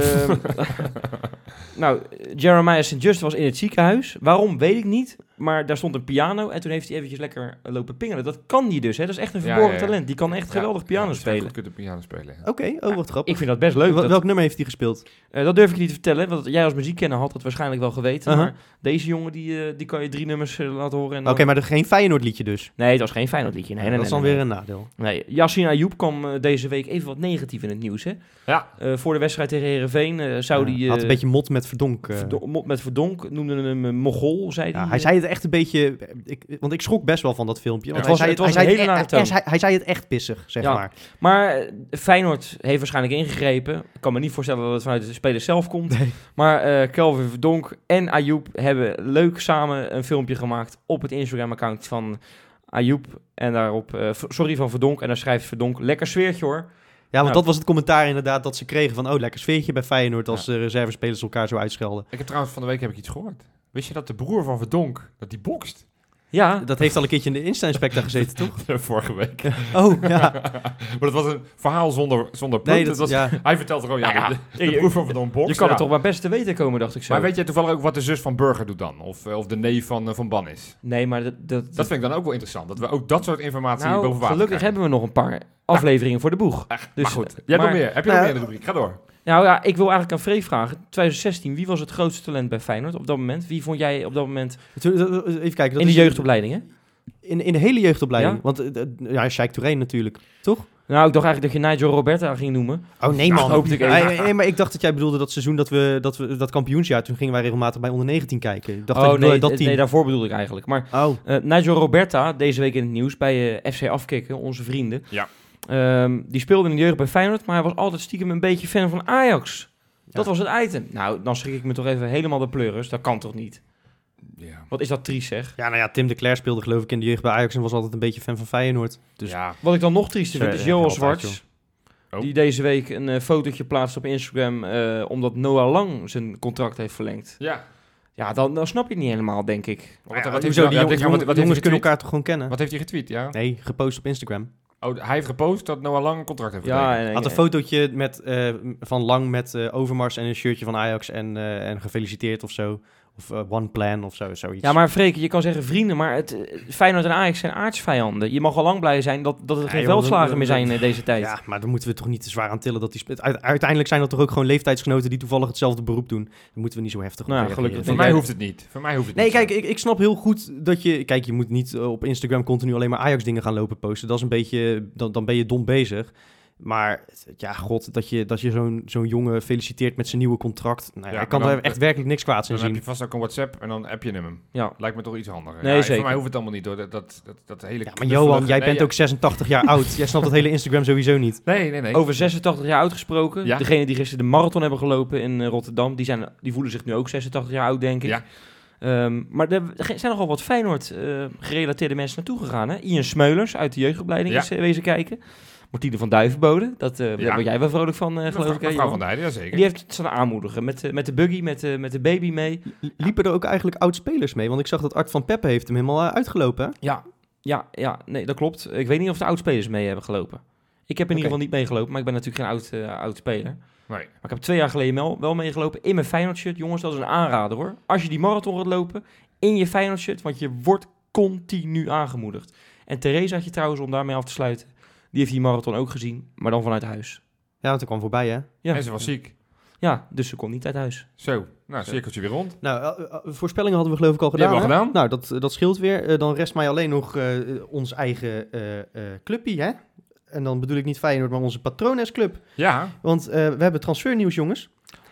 [SPEAKER 3] Nou, Jeremiah St. Just was in het ziekenhuis. Waarom, weet ik niet. Maar daar stond een piano en toen heeft hij eventjes lekker lopen pingelen. Dat kan die dus, hè. Dat is echt een verborgen talent. Die kan echt geweldig piano spelen.
[SPEAKER 4] Goed kunnen piano spelen. Ja.
[SPEAKER 2] Oké, wat grappig.
[SPEAKER 3] Ik vind dat best leuk.
[SPEAKER 2] Welk nummer heeft hij gespeeld?
[SPEAKER 3] Dat durf ik niet te vertellen, want jij als muziekkenner had het waarschijnlijk wel geweten.
[SPEAKER 2] Uh-huh.
[SPEAKER 3] Maar deze jongen, die kan je 3 nummers laten horen. En
[SPEAKER 2] Oké,
[SPEAKER 3] dan...
[SPEAKER 2] maar geen Feyenoord liedje dus.
[SPEAKER 3] Nee, het was geen Feyenoord liedje. Nee,
[SPEAKER 2] Dat is dan weer een nadeel.
[SPEAKER 3] Nee, Yassine Ayoub kwam deze week even wat negatief in het nieuws. Hè?
[SPEAKER 4] Ja.
[SPEAKER 3] Voor de wedstrijd tegen Heerenveen zou die...
[SPEAKER 2] had een beetje mot met Verdonk.
[SPEAKER 3] met Verdonk, noemde hem een Mogol, zei
[SPEAKER 2] Ja,
[SPEAKER 3] hij.
[SPEAKER 2] hij zei het echt een beetje... Want ik schrok best wel van dat filmpje. Want
[SPEAKER 3] Het was een hele nare toon.
[SPEAKER 2] hij zei het echt pissig, zeg
[SPEAKER 3] Ja.
[SPEAKER 2] maar.
[SPEAKER 3] Maar Feyenoord heeft waarschijnlijk ingegrepen. Ik kan me niet voorstellen dat het vanuit de spelers zelf komt.
[SPEAKER 2] Nee.
[SPEAKER 3] Maar Kelvin Verdonk en Ayoub hebben leuk samen een filmpje gemaakt op het Instagram-account van Ayoub. En daarop, van Verdonk. En daar schrijft Verdonk, lekker sfeertje hoor.
[SPEAKER 2] Ja, want
[SPEAKER 3] Nou.
[SPEAKER 2] dat was het commentaar inderdaad dat ze kregen van... Oh, lekker sfeertje bij Feyenoord als reservespelers elkaar zo uitschelden.
[SPEAKER 4] Ik heb trouwens van de week iets gehoord. Wist je dat de broer van Verdonk, dat die bokst?
[SPEAKER 3] Ja,
[SPEAKER 2] Dat heeft al een keertje in de Insta-inspector gezeten, toch?
[SPEAKER 4] Vorige week.
[SPEAKER 2] Oh, ja.
[SPEAKER 4] Maar het was een verhaal zonder punt.
[SPEAKER 2] Nee,
[SPEAKER 4] Het
[SPEAKER 2] dat
[SPEAKER 4] was,
[SPEAKER 2] ja.
[SPEAKER 4] Hij vertelt gewoon,
[SPEAKER 3] Nou ja,
[SPEAKER 4] de broer van Verdonk bokst.
[SPEAKER 3] je kan
[SPEAKER 4] ja.
[SPEAKER 3] het toch maar best te weten komen, dacht ik zo.
[SPEAKER 4] Maar weet jij toevallig ook wat de zus van Burger doet dan? Of de neef van Ban is?
[SPEAKER 3] Nee, maar
[SPEAKER 4] Dat vind ik dan ook wel interessant. Dat we ook dat soort informatie boven water
[SPEAKER 3] gelukkig
[SPEAKER 4] krijgen.
[SPEAKER 3] hebben we nog een paar afleveringen voor de boeg.
[SPEAKER 4] Dus, maar goed, jij hebt nog meer. Heb je nog meer in de rubriek? Ga door.
[SPEAKER 3] Nou ja, ik wil eigenlijk aan Freek vragen. 2016, wie was het grootste talent bij Feyenoord op dat moment? Wie vond jij op dat moment
[SPEAKER 2] Even kijken. Dat
[SPEAKER 3] in de
[SPEAKER 2] is-
[SPEAKER 3] jeugdopleiding, hè?
[SPEAKER 2] In de hele jeugdopleiding.
[SPEAKER 3] Ja?
[SPEAKER 2] Want Sheikh Touré natuurlijk, toch?
[SPEAKER 3] Nou, ik dacht eigenlijk dat je Nigel Roberta ging noemen.
[SPEAKER 2] Oh nee,
[SPEAKER 3] Nou,
[SPEAKER 2] man.
[SPEAKER 3] hoopte ik even.
[SPEAKER 2] Nee, maar ik dacht dat jij bedoelde dat seizoen dat we dat kampioensjaar... Toen gingen wij regelmatig bij onder 19 kijken. Ik dacht dat je bedoelde dat team...
[SPEAKER 3] nee, daarvoor bedoelde ik eigenlijk. Maar
[SPEAKER 2] Oh,
[SPEAKER 3] Nigel Roberta, deze week in het nieuws bij FC Afkikken, onze vrienden.
[SPEAKER 4] Ja.
[SPEAKER 3] Die speelde in de jeugd bij Feyenoord, maar hij was altijd stiekem een beetje fan van Ajax. Dat was het item. Nou, dan schrik ik me toch even helemaal de pleuris. Dat kan toch niet?
[SPEAKER 4] Ja.
[SPEAKER 3] Wat is dat triest, zeg.
[SPEAKER 2] ja, nou ja, Tim de Cler speelde geloof ik in de jeugd bij Ajax... en was altijd een beetje fan van Feyenoord. Dus
[SPEAKER 4] Ja.
[SPEAKER 3] Wat ik dan nog triester vind, is
[SPEAKER 2] Sorry,
[SPEAKER 3] Joel
[SPEAKER 2] heb je altijd,
[SPEAKER 3] Zwarts.
[SPEAKER 4] joh. Oh.
[SPEAKER 3] Die deze week een fotootje plaatst op Instagram... omdat Noah Lang zijn contract heeft verlengd.
[SPEAKER 4] Ja.
[SPEAKER 3] Ja, dan snap je het niet helemaal, denk ik.
[SPEAKER 4] Wat
[SPEAKER 2] Ja,
[SPEAKER 4] heeft
[SPEAKER 2] hoezo,
[SPEAKER 4] hij-
[SPEAKER 2] die
[SPEAKER 4] ja,
[SPEAKER 2] jongens,
[SPEAKER 4] wat heeft hij
[SPEAKER 2] jongens kunnen
[SPEAKER 4] getweet?
[SPEAKER 2] elkaar toch gewoon kennen?
[SPEAKER 4] Wat heeft hij getweet, ja?
[SPEAKER 2] Nee, gepost op Instagram.
[SPEAKER 4] Oh, hij heeft gepost dat Noah Lang een contract heeft
[SPEAKER 3] Ja,
[SPEAKER 4] getekend.
[SPEAKER 3] en,
[SPEAKER 2] Had een fotootje van Lang met Overmars en een shirtje van Ajax en gefeliciteerd of zo. Of One Plan of zo, zoiets.
[SPEAKER 3] ja, maar Freek, je kan zeggen vrienden, maar Feyenoord en Ajax zijn aardsvijanden. Je mag al lang blij zijn dat er geen
[SPEAKER 2] joh,
[SPEAKER 3] veldslagen meer zijn deze tijd.
[SPEAKER 2] Ja, maar dan moeten we toch niet te zwaar aan tillen dat die uiteindelijk zijn dat toch ook gewoon leeftijdsgenoten die toevallig hetzelfde beroep doen. Dan moeten we niet zo heftig op
[SPEAKER 3] Nou,
[SPEAKER 2] reageren.
[SPEAKER 3] gelukkig.
[SPEAKER 4] Voor
[SPEAKER 3] Denk
[SPEAKER 4] mij
[SPEAKER 3] jij-
[SPEAKER 4] hoeft het niet. Voor mij hoeft het
[SPEAKER 2] Nee,
[SPEAKER 4] niet.
[SPEAKER 2] kijk, ik snap heel goed dat je... Kijk, je moet niet op Instagram continu alleen maar Ajax dingen gaan lopen posten. Dat is een beetje... Dan ben je dom bezig. Maar ja, god, dat je zo'n jongen feliciteert met zijn nieuwe contract. Nou,
[SPEAKER 4] Ja,
[SPEAKER 2] hij kan
[SPEAKER 4] maar dan-
[SPEAKER 2] er echt werkelijk niks kwaads in
[SPEAKER 4] Dan heb
[SPEAKER 2] zien.
[SPEAKER 4] je vast ook een WhatsApp en dan app je hem.
[SPEAKER 3] Ja.
[SPEAKER 4] Lijkt me toch iets handiger.
[SPEAKER 3] Nee, zeker.
[SPEAKER 4] Voor mij hoeft het allemaal niet hoor. Dat hele
[SPEAKER 2] Ja, maar Johan, jij bent
[SPEAKER 4] nee,
[SPEAKER 2] ook 86 jaar oud. Jij snapt dat hele Instagram sowieso niet.
[SPEAKER 4] Nee.
[SPEAKER 3] Over 86 jaar oud gesproken.
[SPEAKER 4] Ja.
[SPEAKER 3] Degene die gisteren de marathon hebben gelopen in Rotterdam, die voelen zich nu ook 86 jaar oud, denk ik.
[SPEAKER 4] Ja.
[SPEAKER 3] Maar er zijn nogal wat Feyenoord gerelateerde mensen naartoe gegaan. Hè? Ian Smeulers uit de jeugdopleiding
[SPEAKER 4] Ja.
[SPEAKER 3] is wezen kijken. Martine van Duivenbode, daar
[SPEAKER 4] Ja.
[SPEAKER 3] word jij wel vrolijk van, geloof ik. hè,
[SPEAKER 4] Mevrouw
[SPEAKER 3] Johan?
[SPEAKER 4] van der Heijden, ja zeker.
[SPEAKER 3] Die heeft het staan aanmoedigen met de buggy, met de baby mee.
[SPEAKER 2] Liepen er ook eigenlijk oud-spelers mee? Want ik zag dat Art van Peppe heeft hem helemaal uitgelopen. Hè?
[SPEAKER 3] Ja, nee, dat klopt. Ik weet niet of de oud-spelers mee hebben gelopen. Ik heb in ieder geval niet meegelopen, maar ik ben natuurlijk geen oud-speler.
[SPEAKER 4] Nee.
[SPEAKER 3] Maar ik heb 2 jaar geleden wel meegelopen in mijn Feyenoord-shirt. Jongens, dat is een aanrader hoor. Als je die marathon gaat lopen, in je Feyenoord-shirt, want je wordt continu aangemoedigd. En Therese had je trouwens, om daarmee af te sluiten, die heeft die marathon ook gezien, maar dan vanuit huis.
[SPEAKER 2] Ja, want hij kwam voorbij, hè?
[SPEAKER 3] Ja,
[SPEAKER 4] En ze was ziek.
[SPEAKER 3] ja, dus ze kon niet uit huis.
[SPEAKER 4] Zo, nou, cirkeltje weer rond.
[SPEAKER 2] Nou, voorspellingen hadden we geloof ik al
[SPEAKER 4] Die
[SPEAKER 2] gedaan.
[SPEAKER 4] hebben we al
[SPEAKER 2] hè? Nou, dat scheelt weer. Dan rest mij alleen nog ons eigen clubpie, hè? En dan bedoel ik niet Feyenoord, maar onze Patrones-club.
[SPEAKER 4] Ja,
[SPEAKER 2] Want we hebben transfernieuws, jongens.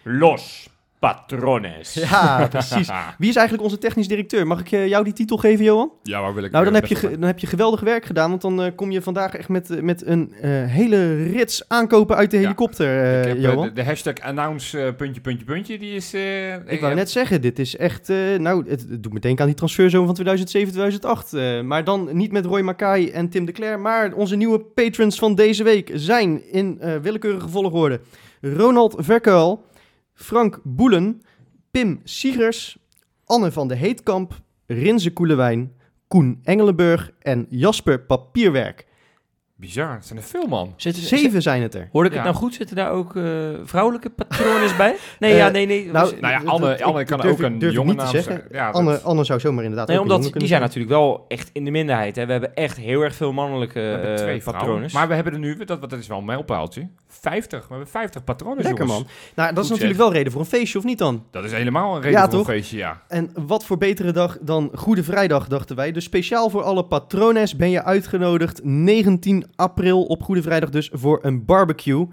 [SPEAKER 3] Los Patrones.
[SPEAKER 2] Ja, precies. Wie is eigenlijk onze technisch directeur? Mag ik jou die titel geven, Johan?
[SPEAKER 4] ja, waar wil ik...
[SPEAKER 2] Nou, dan
[SPEAKER 4] best wel-
[SPEAKER 2] heb je geweldig werk gedaan, want dan kom je vandaag echt met een hele rits aankopen uit de
[SPEAKER 4] Ja.
[SPEAKER 2] helikopter,
[SPEAKER 4] Ik heb
[SPEAKER 2] Johan.
[SPEAKER 4] de hashtag announce puntje, die is...
[SPEAKER 2] Ik wou net zeggen, dit is echt... het doet me denken aan die transferzomer van 2007-2008. Maar dan niet met Roy Mackay en Tim de Cler, maar onze nieuwe patrons van deze week zijn in willekeurige volgorde Ronald Verkuil, Frank Boelen, Pim Siegers, Anne van de Heetkamp, Rinze Koelewijn, Koen Engelenburg en Jasper Papierwerk.
[SPEAKER 4] Bizar, het zijn er veel, man.
[SPEAKER 2] 7 zijn het er.
[SPEAKER 3] Hoorde ik het
[SPEAKER 4] Ja.
[SPEAKER 3] nou goed? Zitten daar ook vrouwelijke patrones bij? Nee, nee.
[SPEAKER 2] nou,
[SPEAKER 4] Nou ja, Anne kan
[SPEAKER 2] durf
[SPEAKER 4] ook
[SPEAKER 2] ik-
[SPEAKER 4] een
[SPEAKER 2] durf ik
[SPEAKER 4] jonge
[SPEAKER 2] niet te
[SPEAKER 4] naam
[SPEAKER 2] zeggen.
[SPEAKER 4] zeggen. Ja, dat-
[SPEAKER 2] Anne zou zomaar inderdaad
[SPEAKER 3] Nee,
[SPEAKER 2] ook een jongen
[SPEAKER 3] omdat die
[SPEAKER 2] kunnen
[SPEAKER 3] zijn natuurlijk wel echt in de minderheid. Hè. We hebben echt heel erg veel mannelijke
[SPEAKER 4] we hebben 2 vrouwen.
[SPEAKER 3] patrones.
[SPEAKER 4] Maar we hebben er nu, dat is wel een mijlpaaltje, 50. We hebben 50 patronen,
[SPEAKER 2] Lekker,
[SPEAKER 4] jongens.
[SPEAKER 2] man. Nou, dat is
[SPEAKER 4] Goed
[SPEAKER 2] natuurlijk wel reden voor een feestje, of niet dan?
[SPEAKER 4] Dat is helemaal een reden
[SPEAKER 2] Ja,
[SPEAKER 4] voor
[SPEAKER 2] toch?
[SPEAKER 4] een feestje, ja.
[SPEAKER 2] En wat voor betere dag dan Goede Vrijdag, dachten wij. Dus speciaal voor alle patrones ben je uitgenodigd 19 april op Goede Vrijdag dus voor een barbecue.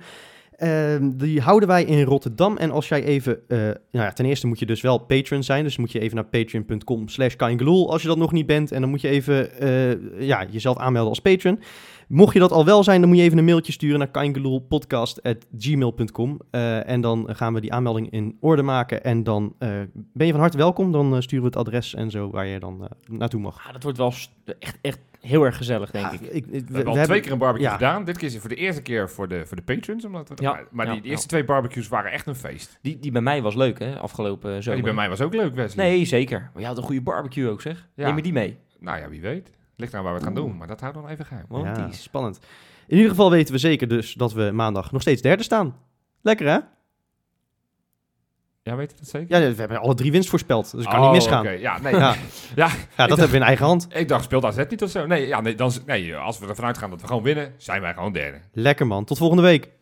[SPEAKER 2] Die houden wij in Rotterdam. En als jij even... ten eerste moet je dus wel patron zijn. Dus moet je even naar patreon.com/kaingeloel als je dat nog niet bent. En dan moet je even jezelf aanmelden als patron. Mocht je dat al wel zijn, dan moet je even een mailtje sturen naar kaingeloelpodcast@gmail.com. En dan gaan we die aanmelding in orde maken. En dan ben je van harte welkom. Dan sturen we het adres en zo waar je dan naartoe mag.
[SPEAKER 3] dat wordt wel echt heel erg gezellig, denk ik.
[SPEAKER 4] We hebben al 2 keer een barbecue
[SPEAKER 2] ja.
[SPEAKER 4] gedaan. Dit keer is het voor de eerste keer voor de patrons. Omdat we,
[SPEAKER 3] Ja.
[SPEAKER 4] maar
[SPEAKER 3] Ja.
[SPEAKER 4] die eerste 2 barbecues waren echt een feest.
[SPEAKER 3] Die bij mij was leuk, hè? Afgelopen
[SPEAKER 4] Ja,
[SPEAKER 3] zomer.
[SPEAKER 4] die bij mij was ook leuk, Wesley.
[SPEAKER 3] Nee, zeker. Maar je had een goede barbecue ook, zeg.
[SPEAKER 4] Ja.
[SPEAKER 3] Neem je die mee?
[SPEAKER 4] Nou ja, wie weet. Ligt aan waar we het gaan doen. Maar dat houden we dan even geheim.
[SPEAKER 3] Want
[SPEAKER 2] Ja,
[SPEAKER 3] die is...
[SPEAKER 2] spannend. In ieder geval weten we zeker dus dat we maandag nog steeds derde staan. Lekker, hè?
[SPEAKER 4] Ja, weet je dat zeker?
[SPEAKER 2] Ja, we hebben alle 3 winst voorspeld, dus het kan niet misgaan.
[SPEAKER 4] Oké. Ja, nee.
[SPEAKER 2] Ja.
[SPEAKER 4] Ja,
[SPEAKER 2] Ja, dat hebben we in eigen hand.
[SPEAKER 4] Ik dacht, speelt AZ niet of zo? Nee, als we ervan uitgaan dat we gewoon winnen, zijn wij gewoon derde.
[SPEAKER 2] Lekker, man. Tot volgende week.